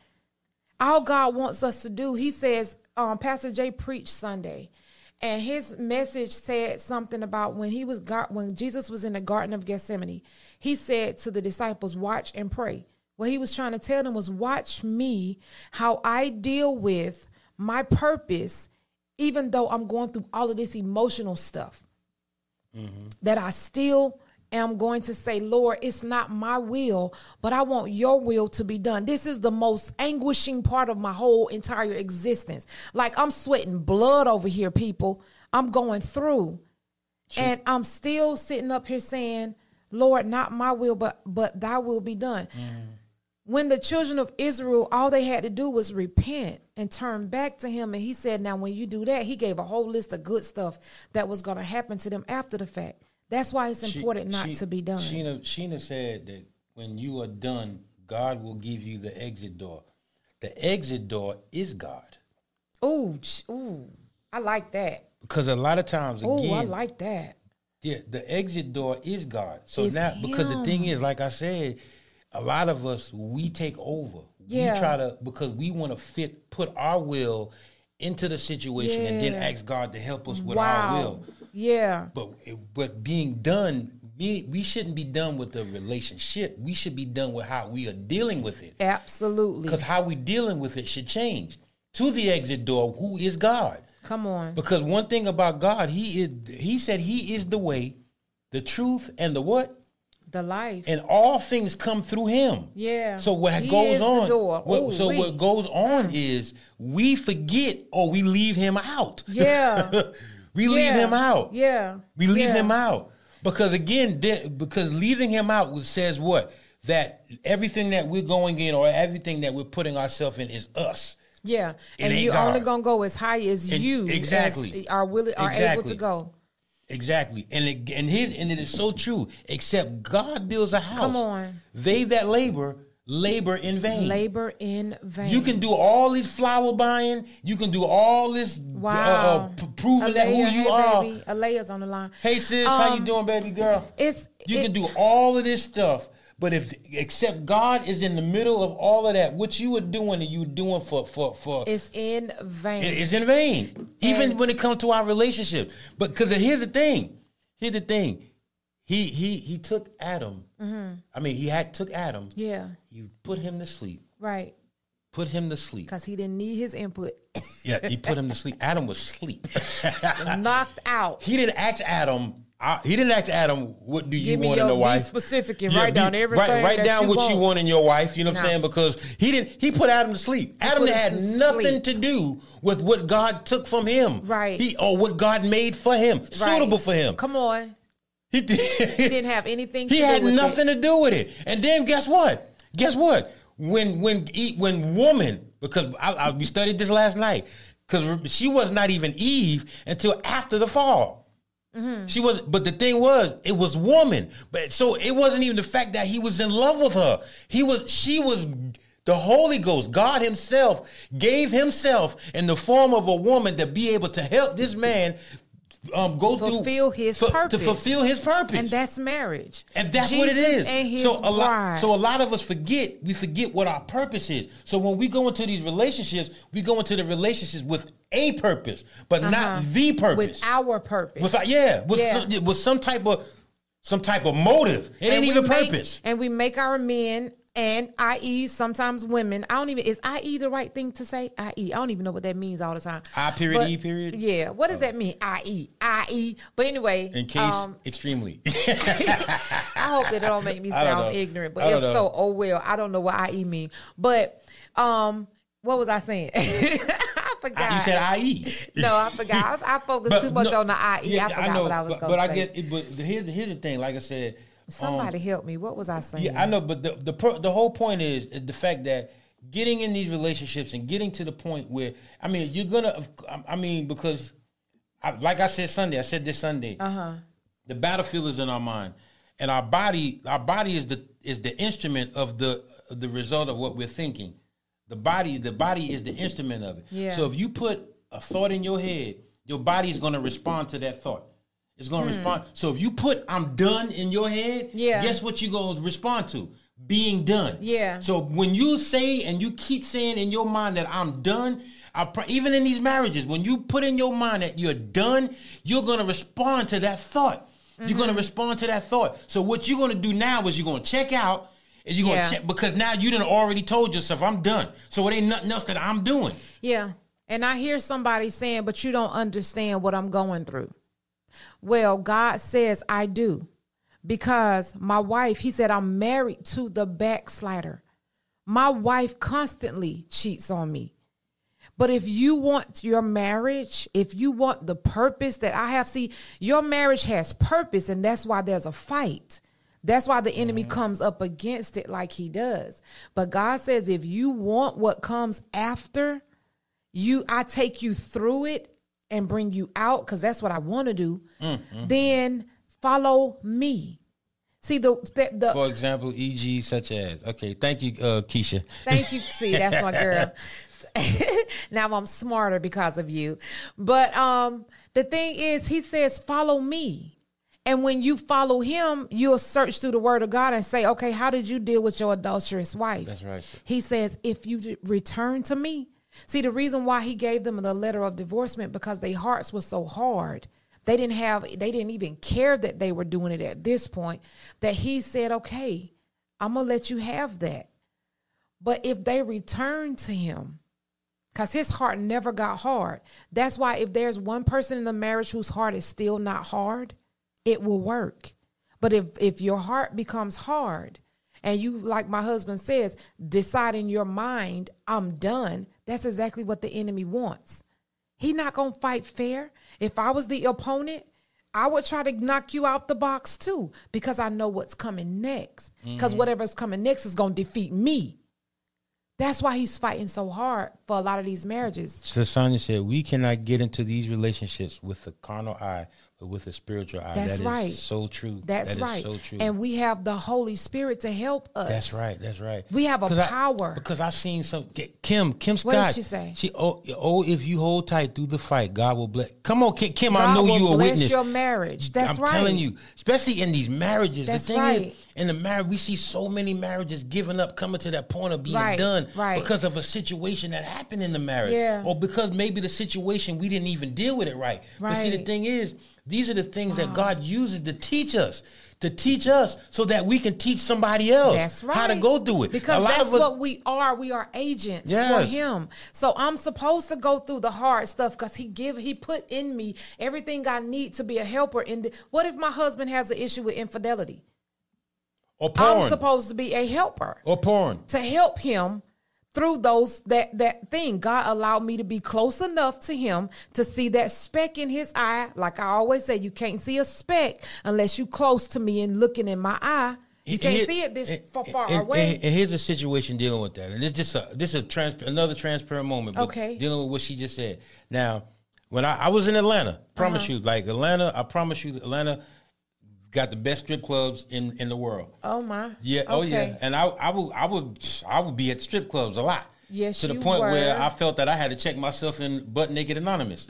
All God wants us to do, he says, um, Pastor Jay preached Sunday. And his message said something about when he was when Jesus was in the Garden of Gethsemane, he said to the disciples, watch and pray. What he was trying to tell them was, watch me, how I deal with my purpose, even though I'm going through all of this emotional stuff, mm-hmm. that I still am going to say, Lord, it's not my will, but I want your will to be done. This is the most anguishing part of my whole entire existence. Like, I'm sweating blood over here, people. I'm going through. Sure. And I'm still sitting up here saying, Lord, not my will, but but thy will be done. Mm. When the children of Israel, all they had to do was repent and turn back to him. And he said, now, when you do that, he gave a whole list of good stuff that was going to happen to them after the fact. That's why it's important she, not she, to be done. Sheena, Sheena said that when you are done, God will give you the exit door. The exit door is God. Ooh, ooh, I like that. Because a lot of times, again. Ooh, I like that. Yeah, the exit door is God. So it's now, him. Because the thing is, like I said, a lot of us, we take over. Yeah. We try to, because we want to fit, put our will into the situation, yeah. and then ask God to help us with wow. our will. Yeah. But but being done, we, we shouldn't be done with the relationship. We should be done with how we are dealing with it. Absolutely. Because how we dealing with it should change. To the exit door, who is God? Come on. Because one thing about God, he is he said he is the way, the truth, and the what? The life. And all things come through him. Yeah. So what he goes is on? The door. What, Ooh, so we. what goes on is we forget or we leave him out. Yeah. We yeah. leave him out. Yeah. We leave yeah. him out. Because again, because leaving him out says what? That everything that we're going in or everything that we're putting ourselves in is us. Yeah. It and you're God. only going to go as high as and you exactly. as are, willing, are exactly. able to go. Exactly. And it, and his and it is so true. Except God builds a house. Come on. They that labor, labor in vain. Labor in vain. You can do all this flower buying. You can do all this wow. uh, uh, p- proving Alea, that who you hey, are. Baby. Alea's on the line. Hey sis, um, how you doing, baby girl? It's You it, can do all of this stuff. But if except God is in the middle of all of that, what you are doing and you doing for for for it's in vain. It is in vain. Even when it comes to our relationship. But because here's the thing. Here's the thing. He he he took Adam. Mm-hmm. I mean, he had took Adam. Yeah. You put him to sleep. Right. Put him to sleep. Because he didn't need his input. Yeah, he put him to sleep. Adam was asleep. Knocked out. He didn't ask Adam. Uh, he didn't ask Adam, what do you Give me want your, in a wife? Be specific and yeah, write be, down everything. Write, write that down you what want. you want in your wife. You know what no. I'm saying? Because he didn't. He put Adam to sleep. He Adam had nothing sleep. to do with what God took from him. Right. He or what God made for him, right. Suitable for him. Come on. He, did, he didn't have anything. He to had do with nothing it. to do with it. And then guess what? Guess what? When when when woman, because I, I, we studied this last night, because she was not even Eve until after the fall. Mm-hmm. She was, but the thing was, it was woman. But so it wasn't even the fact that he was in love with her. He was, she was, the Holy Ghost, God Himself, gave Himself in the form of a woman to be able to help this man um, go fulfill through his for, purpose. to fulfill his purpose, and that's marriage. And that's Jesus what it is. And his so a bride. lot, so a lot of us forget. We forget what our purpose is. So when we go into these relationships, we go into the relationships with a purpose, but uh-huh. not the purpose. With our purpose. With, yeah, with, yeah. with some type of some type of motive. It and ain't even make, purpose. And we make our men, and that is sometimes women. I don't even, is that is the right thing to say? that is. I don't even know what that means all the time. I period, but, E period? Yeah. What does oh. that mean? that is. that is. But anyway. In case, um, extremely. I hope that don't make me sound ignorant. But if know. so, oh well. I don't know what that is mean. But um, what was I saying? I forgot. You said I E. No, I forgot. I, I focused but, too much no, on the I E. Yeah, I forgot I know, what I was going to say. But I get it. But here's, here's the thing. Like I said. Somebody um, help me. What was I saying? Yeah, I know. But the the, the whole point is, is the fact that getting in these relationships and getting to the point where, I mean, you're going to, I mean, because I, like I said Sunday, I said this Sunday. Uh huh. The battlefield is in our mind, and our body, our body is the is the instrument of the of the result of what we're thinking. The body, the body is the instrument of it. Yeah. So if you put a thought in your head, your body is going to respond to that thought. It's going to hmm. respond. So if you put "I'm done" in your head, yeah. guess what you're going to respond to? Being done. Yeah. So when you say and you keep saying in your mind that I'm done, I pr- even in these marriages, when you put in your mind that you're done, you're going to respond to that thought. Mm-hmm. You're going to respond to that thought. So what you're going to do now is you're going to check out and you're going to yeah. check because now you done already told yourself I'm done. So it ain't nothing else that I'm doing. Yeah. And I hear somebody saying, but you don't understand what I'm going through. Well, God says I do. Because my wife, he said, I'm married to the backslider. My wife constantly cheats on me. But if you want your marriage, if you want the purpose that I have, see, your marriage has purpose, and that's why there's a fight. That's why the enemy mm-hmm. comes up against it like he does. But God says, if you want what comes after, you, I take you through it and bring you out, because that's what I want to do, mm-hmm. then follow me. See, the, the, the for example, for example, such as, okay, thank you, uh, Keisha. Thank you. See, that's my girl. Now I'm smarter because of you. But um, the thing is, he says, follow me. And when you follow him, you'll search through the word of God and say, okay, how did you deal with your adulterous wife? That's right. He says, if you return to me. See, the reason why he gave them the letter of divorcement, because their hearts were so hard. They didn't have, they didn't even care that they were doing it at this point, that he said, okay, I'm going to let you have that. But if they return to him, because his heart never got hard. That's why if there's one person in the marriage whose heart is still not hard, it will work. But if, if your heart becomes hard and you, like my husband says, decide in your mind, I'm done, that's exactly what the enemy wants. He's not going to fight fair. If I was the opponent, I would try to knock you out the box too, because I know what's coming next. Because mm-hmm. whatever's coming next is going to defeat me. That's why he's fighting so hard for a lot of these marriages. So Sonia said, we cannot get into these relationships with the carnal eye, but with a spiritual eye. That's that right. Is so true. That's that right. Is so true. And we have the Holy Spirit to help us. That's right. That's right. We have a power. I, because I've seen some, Kim, Kim Scott. What did she say? She, oh, oh, if you hold tight through the fight, God will bless. Come on, Kim, Kim God I know will you a bless witness. your marriage. That's I'm right. telling you, especially in these marriages. That's the thing right. is, in the marriage, we see so many marriages giving up, coming to that point of being right. done right. because of a situation that happened in the marriage. Yeah. Or because maybe the situation, we didn't even deal with it right. right. But see, the thing is, these are the things wow. that God uses to teach us, to teach us so that we can teach somebody else that's right. how to go through it. Because that's us, what we are. We are agents yes. for him. So I'm supposed to go through the hard stuff because he give, he put in me everything I need to be a helper. In the, what if my husband has an issue with infidelity? Or porn. I'm supposed to be a helper. Or porn. To help him through those that that thing. God allowed me to be close enough to him to see that speck in his eye. Like I always say, you can't see a speck unless you close to me and looking in my eye. You can't and, see it this and, far, far and, away. And, and here's a situation dealing with that. And it's just a, this is a trans, another transparent moment. But okay. Dealing with what she just said. Now, when I, I was in Atlanta, promise uh-huh. you, like Atlanta, I promise you, Atlanta got the best strip clubs in, in the world. Oh my! Yeah, okay. oh yeah. And I, I would, I would, I would be at strip clubs a lot. Yes, to the you point were. where I felt that I had to check myself in Butt Naked Anonymous.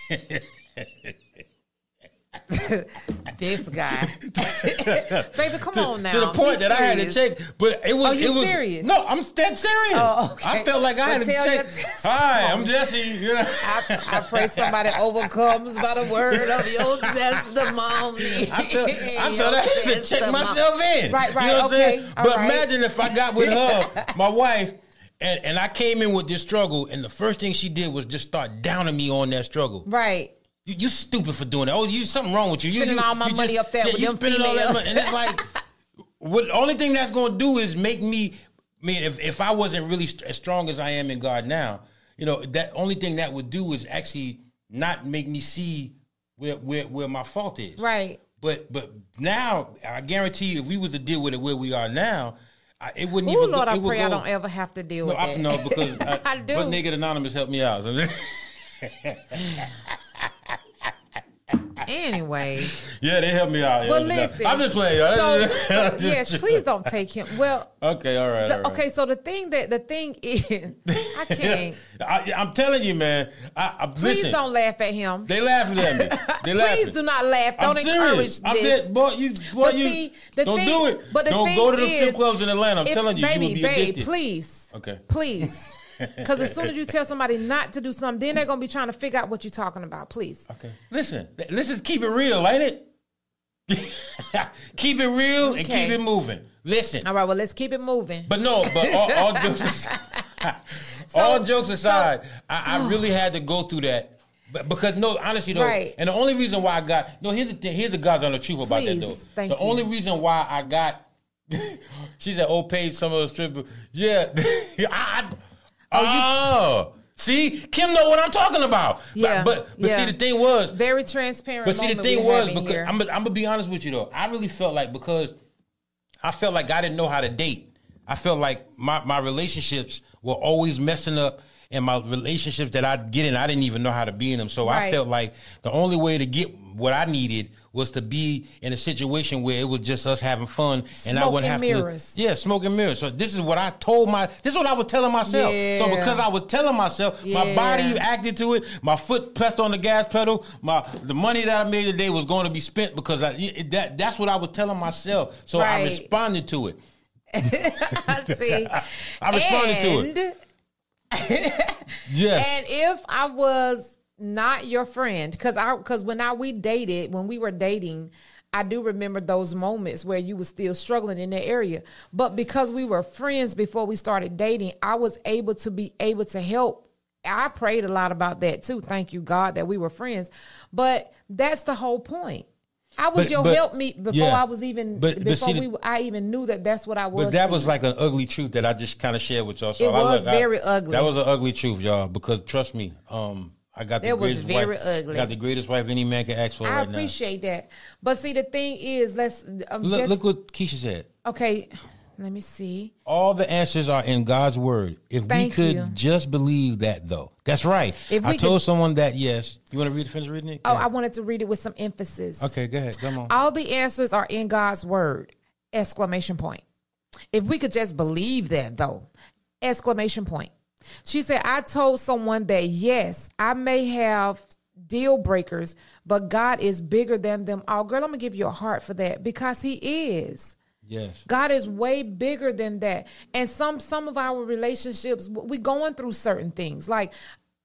This guy, baby, come to, on now. To the point Be that serious. I had to check, but it was. Oh, you it was serious? No, I'm dead serious. Oh, okay. I felt like I but had to check. Hi, I'm Jesse. Yeah. I, I pray somebody overcomes by the word of your testimony. I felt, I felt I had to check myself in. Right, right. You know what okay. I'm saying? All but right. imagine if I got with her, my wife. And, and I came in with this struggle, and the first thing she did was just start downing me on that struggle. Right. You, you stupid for doing that. Oh, you something wrong with you. Spending you, you, all my you money just, up there yeah, with you them spending females. all that money. And it's like, what, the only thing that's going to do is make me, I mean, if, if I wasn't really st- as strong as I am in God now, you know, that only thing that would do is actually not make me see where where, where my fault is. Right. But but now, I guarantee you, if we was to deal with it where we are now, I, it wouldn't Ooh, even. Lord, it I would pray go, I don't ever have to deal no, with I, that. No, because I, I do. Butt Naked Anonymous helped me out. Anyway. Yeah, they helped me out. Well, listen. I'm just playing. Y'all. So, so, yes, please don't take him. Well. Okay, all right, the, all right. Okay, so the thing that the thing is, I can't. I, I'm telling you, man. I, I, Please listen, don't laugh at him. They laughing at me. They laughing. Please do not laugh. Don't I'm encourage serious. I'm this. dead, boy, you, boy, But you see, the don't thing- do it. but the don't thing go to the is, strip clubs in Atlanta. I'm If- telling you, baby, you will be babe, addicted. please. Okay. Please. Because as soon as you tell somebody not to do something, then they're going to be trying to figure out what you're talking about. Please. Okay. Listen, let's just keep it real, ain't it? Keep it real Okay. and keep it moving. Listen. All right, well, let's keep it moving. But no, but all, all jokes aside, So- all jokes aside, so- I, I really had to go through that. But because no, honestly though, Right. and the only reason why I got no, here's the thing, here's the God's honest truth about Please, that though. thank the you. only reason why I got, she said, "Oh, paid some of the strippers." Yeah, I, oh, see, Kim know what I'm talking about. Yeah, but but, but yeah. see, the thing was, Very transparent. but see, the moment thing we're was having because here. I'm, I'm gonna be honest with you though. I really felt like because I felt like I didn't know how to date. I felt like my, my relationships were always messing up, and my relationships that I'd get in, I didn't even know how to be in them. So I Right. felt like the only way to get what I needed was to be in a situation where it was just us having fun, and I Smoke wouldn't and have mirrors. to. Yeah, smoke and mirrors. So this is what I told my. This is what I was telling myself. So Yeah. because I was telling myself, my Yeah. body acted to it. My foot pressed on the gas pedal. My the money that I made today was going to be spent because I it, that that's what I was telling myself. So I Right. responded to it. See, I responded to it. and, Yes. And if I was not your friend, because I because when I we dated, when we were dating, I do remember those moments where you were still struggling in that area. But because we were friends before we started dating, I was able to be able to help. I prayed a lot about that too. Thank you, God, that we were friends. But that's the whole point. I was But- your but- help me before yeah. I was even But- but before see we the- I even knew that that's what I was. But that to was you. like an ugly truth that I just kind of shared with y'all. So It I was look- I- very ugly. That was an ugly truth, y'all. Because trust me, um, I got the It was greatest very wife. ugly. Got the greatest wife any man can ask for I right appreciate that. But see, the thing is, let's um, now. Look, just, look what Keisha said. okay. Let me see. All the answers are in God's word. If Thank we could you. just believe that, though, that's right. If I we told could- someone that. Yes, you want to read? Finish reading it? Oh, Yeah. I wanted to read it with some emphasis. Okay, go ahead. Come on. All the answers are in God's word! Exclamation point. If we could just believe that, though! Exclamation point. She said, "I told someone that yes, I may have deal breakers, but God is bigger than them all." Girl, I'm gonna give you a heart for that because He is. Yes. God is way bigger than that. And some some of our relationships, we going through certain things. Like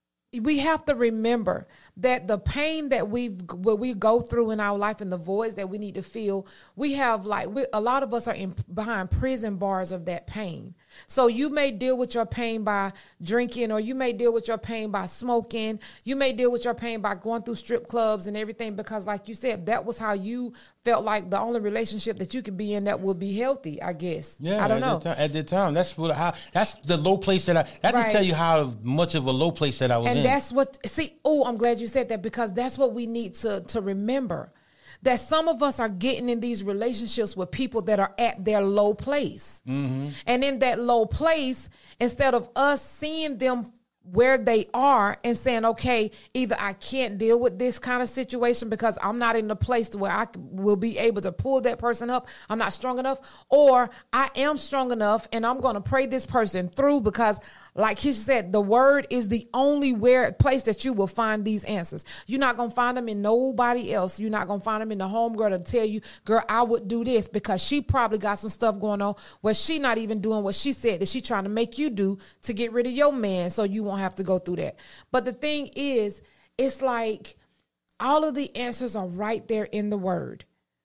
we have to remember that the pain that we what we go through in our life and the voids that we need to feel, we have like we, a lot of us are in behind prison bars of that pain. So you may deal with your pain by drinking, or you may deal with your pain by smoking. You may deal with your pain by going through strip clubs and everything, because like you said, that was how you felt like the only relationship that you could be in that would be healthy, I guess. Yeah, I don't at know. The time, at the time, that's what. How, that's the low place that I. That Right. just tell you how much of a low place that I was And in. that's what, see, oh, I'm glad you said that, because that's what we need to, to remember. That some of us are getting in these relationships with people that are at their low place. Mm-hmm. And in that low place, instead of us seeing them where they are and saying, okay, either I can't deal with this kind of situation because I'm not in the place to where I c- will be able to pull that person up. I'm not strong enough, or I am strong enough and I'm going to pray this person through, because like he said, the word is the only where place that you will find these answers. You're not going to find them in nobody else. You're not going to find them in the homegirl to tell you, girl, I would do this, because she probably got some stuff going on where she not even doing what she said that she trying to make you do to get rid of your man, so you won't have to go through that. But the thing is, it's like all of the answers are right there in the word.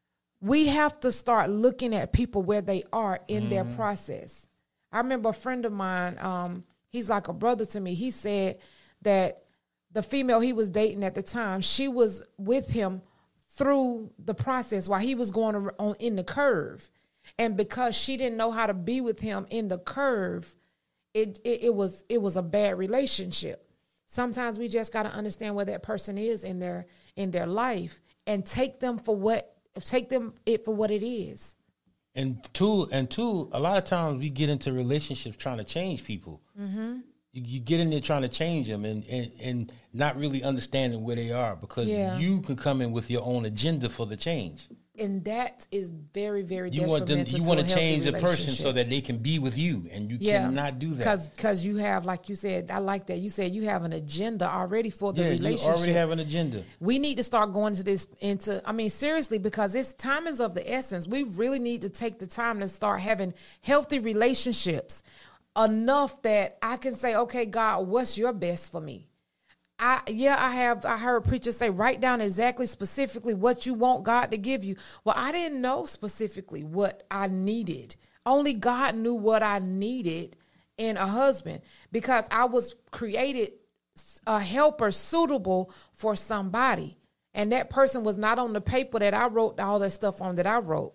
We have to start looking at people where they are in mm-hmm. their process. I remember a friend of mine, um, he's like a brother to me. He said that the female he was dating at the time, she was with him through the process while he was going on in the curve. And because she didn't know how to be with him in the curve, it it, it was it was a bad relationship. Sometimes we just got to understand where that person is in their in their life and take them for what take them it for what it is. And two, and two, a lot of times we get into relationships trying to change people. Mm-hmm. you, you get in there trying to change them and, and, and not really understanding where they are because Yeah. you can come in with your own agenda for the change. And that is very, very You want them, detrimental you to want a to healthy change the person relationship. so that they can be with you, and you Yeah, cannot do that. Because because you have, like you said, I like that. You said you have an agenda already for the Yeah, relationship. you already have an agenda. We need to start going to this into, I mean, seriously, because this time is of the essence. We really need to take the time to start having healthy relationships enough that I can say, okay, God, what's your best for me? I, yeah, I have, I heard preachers say, write down exactly specifically what you want God to give you. Well, I didn't know specifically what I needed. Only God knew what I needed in a husband because I was created a helper suitable for somebody. And that person was not on the paper that I wrote all that stuff on that I wrote.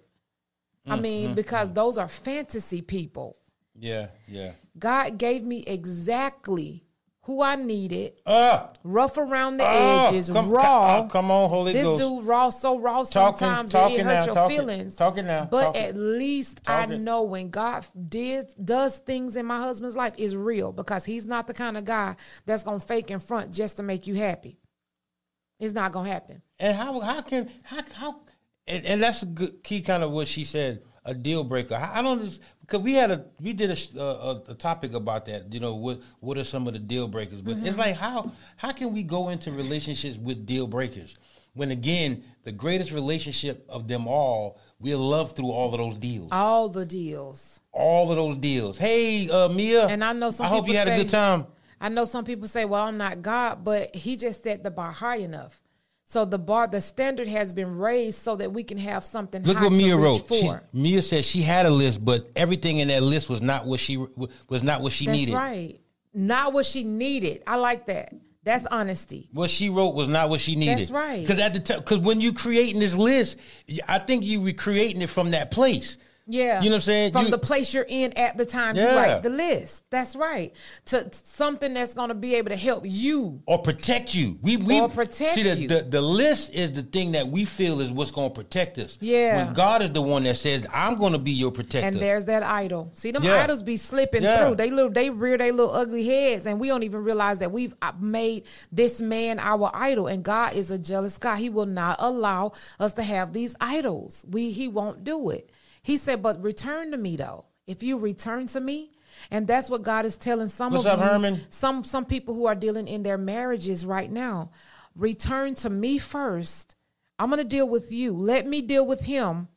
I mean, because those are fantasy people. Yeah, yeah. God gave me exactly who I needed, Uh, rough around the uh, edges, come, raw. uh, come on, Holy this Ghost. dude raw, so raw Talking- sometimes talking it hurt now, your talking- feelings. talking now, But talking- at least I talking. know when God did does things in my husband's life is real because he's not the kind of guy that's gonna fake in front just to make you happy. It's not gonna happen. And how how can how how and, and that's a good key kind of what she said, a deal breaker. I, I don't because we had a we did a, a a topic about that. You know, what what are some of the deal breakers? But it's like how how can we go into relationships with deal breakers when again the greatest relationship of them all, we'll love through all of those deals, All the deals. all of those deals. Hey, uh, Mia, And I know some I hope people you had say, a good time. I know some people say, well, I'm not God, but he just set the bar high enough. So the bar, the standard has been raised so that we can have something Look high what to Mia reach wrote. for. She's- Mia said she had a list, but everything in that list was not what she was not what she That's needed. right. Not what she needed. I like that. That's honesty. What she wrote was not what she needed. That's right. Because at the time, because when you creating this list, I think you were creating it from that place. Yeah. You know what I'm saying? From You- the place you're in at the time you Yeah. write the list. That's right. To something that's going to be able to help you. Or protect you. We, we Or protect see the, you. The, the list is the thing that we feel is what's going to protect us. Yeah. When God is the one that says, I'm going to be your protector. And there's that idol. See, them Yeah. idols be slipping Yeah. through. They little, they rear their little ugly heads, and we don't even realize that we've uh, made this man our idol. And God is a jealous God. He will not allow us to have these idols. We, he won't do it. He said, "But return to me, though. If you return to me." And that's what God is telling some What's of up, you, Herman? some some people who are dealing in their marriages right now. Return to me first. I'm going to deal with you. Let me deal with him.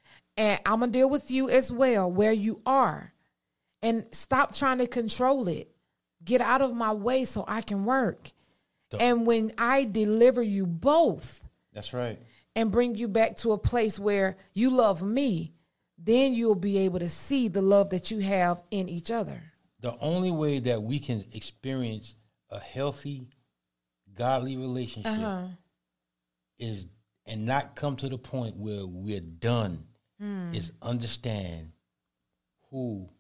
And I'm going to deal with you as well where you are. And stop trying to control it. Get out of my way so I can work. Duh. And when I deliver you both That's right. and bring you back to a place where you love me, then you'll be able to see the love that you have in each other. The only way that we can experience a healthy, godly relationship Uh-huh. is and not come to the point where we're done Hmm. is understand who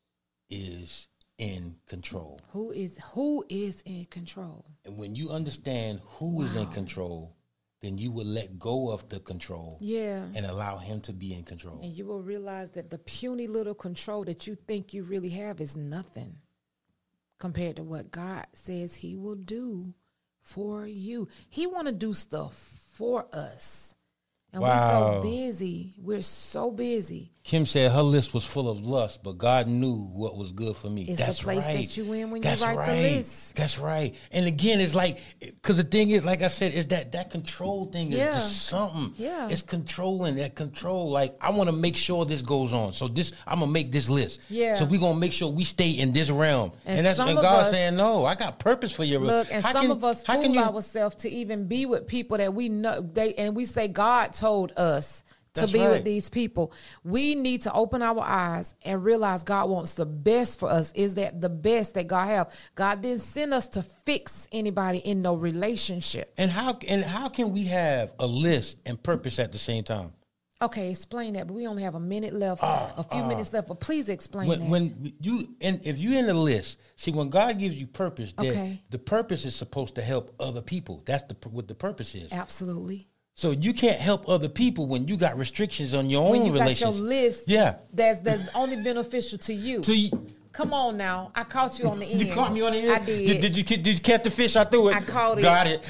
is in control. Who is who is in control? And when you understand who is in control, then you will let go of the control Yeah. and allow him to be in control. And you will realize that the puny little control that you think you really have is nothing compared to what God says he will do for you. He want to do stuff for us. And we're Wow. so busy. We're so busy. Kim said her list was full of lust, but God knew what was good for me. It's the That's place that right. you in when you That's write the right. list. That's right. And again, it's like, because the thing is, like I said, is that that control thing is Yeah. just something. Yeah. It's controlling that control. Like, I want to make sure this goes on. So this, I'm going to make this list. Yeah. So we're going to make sure we stay in this realm. And And, that's some and of God us- saying, no, I got purpose for your Look, and how some can- of us how fool can you, ourselves to even be with people that we know they and we say God told us to That's be right. with these people. We need to open our eyes and realize God wants the best for us. Is that the best that God have? God didn't send us to fix anybody in no relationship. And how and how can we have a list and purpose at the same time? Okay, explain that. But we only have a minute left, a few minutes left. But please explain When, that. when you and if you're in the list, see when God gives you purpose, that Okay. the purpose is supposed to help other people. That's the what the purpose is. Absolutely. So you can't help other people when you got restrictions on your When own you got your relations. list, Yeah. that's that's only beneficial to you. To you, Come on now. I caught you on the end. You caught me on the end? I did. Did, did, you, did you catch the fish I threw it? I caught it. Got it.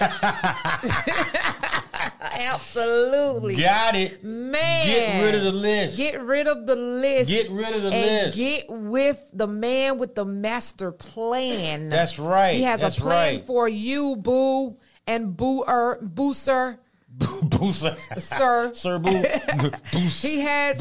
Absolutely. Got it. Man. Get rid of the list. Get rid of the list. Get rid of the and list. Get with the man with the master plan. That's right. He has That's a plan right. for you, boo, and boo-er, boo-sir. Boo, sir. Sir. Sir, boo. Boost. He has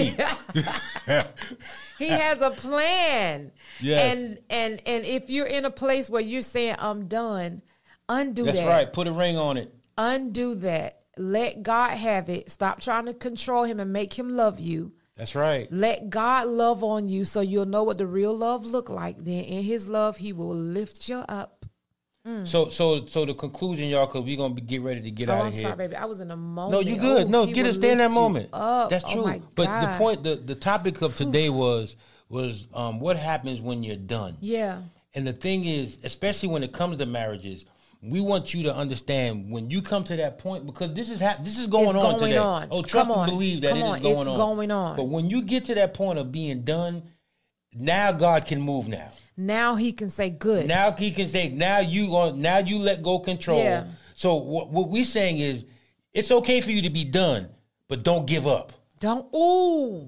Boosty. He has a plan. Yes. And and and if you're in a place where you're saying I'm done, undo That's that. right. Put a ring on it. Undo that. Let God have it. Stop trying to control him and make him love you. That's right. Let God love on you so you'll know what the real love look like. Then in his love, he will lift you up. Mm. So, so, so the conclusion, y'all, because we're gonna be, get ready to get oh, out I'm of here. sorry, baby. I was in a moment. No, you good. Oh, no, he get will us stay in that lift you moment. up. That's Oh, true. my But God. the point, the, the topic of today was was um, what happens when you're done. Yeah. And the thing is, especially when it comes to marriages, we want you to understand when you come to that point, because this is hap- this is going It's on going today. on. Oh, trust Come and on. believe that Come it is on. going It's on. going on. But when you get to that point of being done, now God can move now. Now he can say good. Now he can say, now you on, now you let go control. Yeah. So what, what we're saying is, it's okay for you to be done, but don't give up. Don't. Ooh,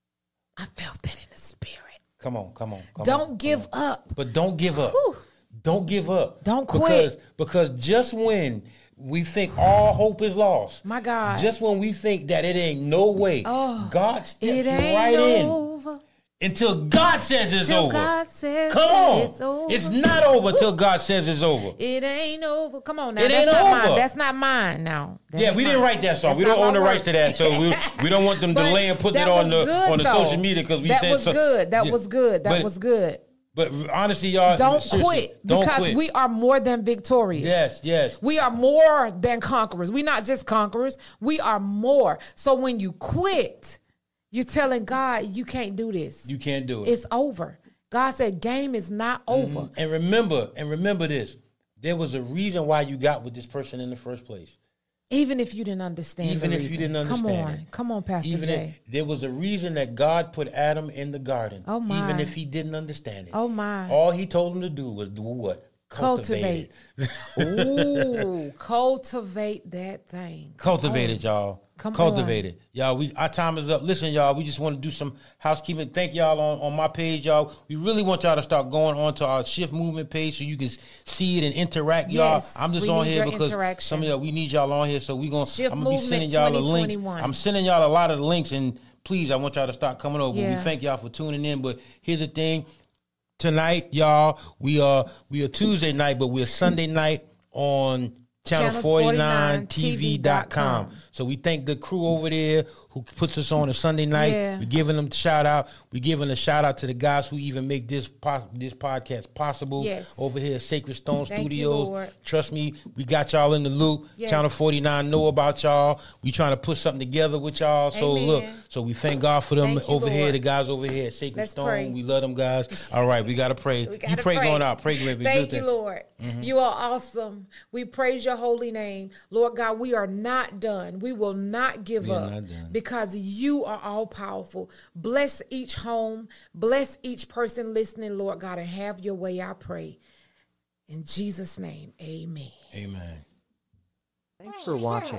I felt that in the spirit. Come on, come on. Come Don't on, come give on. up. But don't give up. Whew. Don't give up. Don't quit. Because, because just when we think all hope is lost, My God. just when we think that it ain't no way, Oh, God steps It ain't right in over. until God says it's Till over. God says Come on. it's over. It's not over until God says it's over. It ain't over. Come on now. It That's ain't not over. mine. That's not mine now. That Yeah, ain't we didn't mine. write that song. That's we not don't own my the rights work. to that, so we we don't want them But delaying putting that it on was the good, on the though. social media because we that said was so, good. That yeah. was good. That But- was good. But honestly, y'all, Don't seriously, quit don't because quit. we are more than victorious. Yes, yes. We are more than conquerors. We're not just conquerors. We are more. So when you quit, you're telling God, you can't do this. You can't do it. It's over. God said, game is not over. Mm-hmm. And remember, and remember this. There was a reason why you got with this person in the first place. Even if you didn't understand Even the if you reason. didn't understand Come on. it. Come on, Pastor Even J. if, there was a reason that God put Adam in the garden. Oh, my. Even if he didn't understand it. Oh, my. All he told him to do was do what? Cultivate. Ooh, cultivate that thing. Come Cultivate on. it, y'all. Come Cultivate on. it. Y'all, we our time is up. Listen, y'all, we just want to do some housekeeping. Thank y'all on, on my page, y'all. We really want y'all to start going on to our Shift Movement page so you can see it and interact, y'all. Yes, I'm just we on need here your because interaction. some of y'all, we need y'all on here. So we gonna Shift I'm gonna be sending Movement y'all the links. twenty twenty-one. I'm sending y'all a lot of the links, and please, I want y'all to start coming over. Yeah. We thank y'all for tuning in. But here's the thing. Tonight, y'all, we are we are Tuesday night, but we're Sunday night on channel forty-nine T V dot com. So we thank the crew over there who puts us on a Sunday night. Yeah. We're giving them a shout out. We're giving a shout out to the guys who even make this po- this podcast possible. Yes. Over here at Sacred Stone Thank you, Studios. Lord. Trust me, we got y'all in the loop. Yes. Channel forty-nine know about y'all. We trying to put something together with y'all. So Amen. look, so we thank God for them Thank you, over here, Lord. the guys over here at Sacred Let's Stone. pray. We love them guys. All right, we gotta pray. We you gotta pray, pray. going out. Pray, baby. Thank Do you, that. Lord. You are awesome. We praise your holy name. Lord God, we are not done. We will not give We are up not done. because you are all powerful. Bless each home. Bless each person listening, Lord God, and have your way, I pray. In Jesus' name, amen. Amen. Thanks for watching.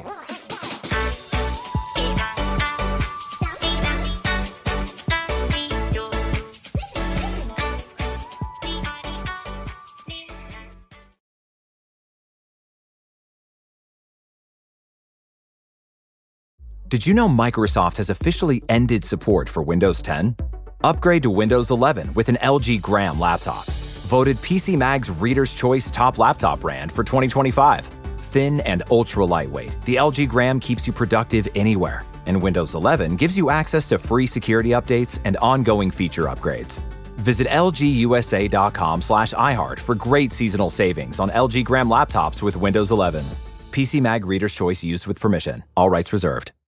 Did you know Microsoft has officially ended support for Windows ten? Upgrade to Windows eleven with an L G Gram laptop. Voted P C Mag's Reader's Choice Top Laptop Brand for twenty twenty-five. Thin and ultra lightweight, the L G Gram keeps you productive anywhere. And Windows eleven gives you access to free security updates and ongoing feature upgrades. Visit lgusa.com slash iHeart for great seasonal savings on L G Gram laptops with Windows eleven. P C Mag Reader's Choice used with permission. All rights reserved.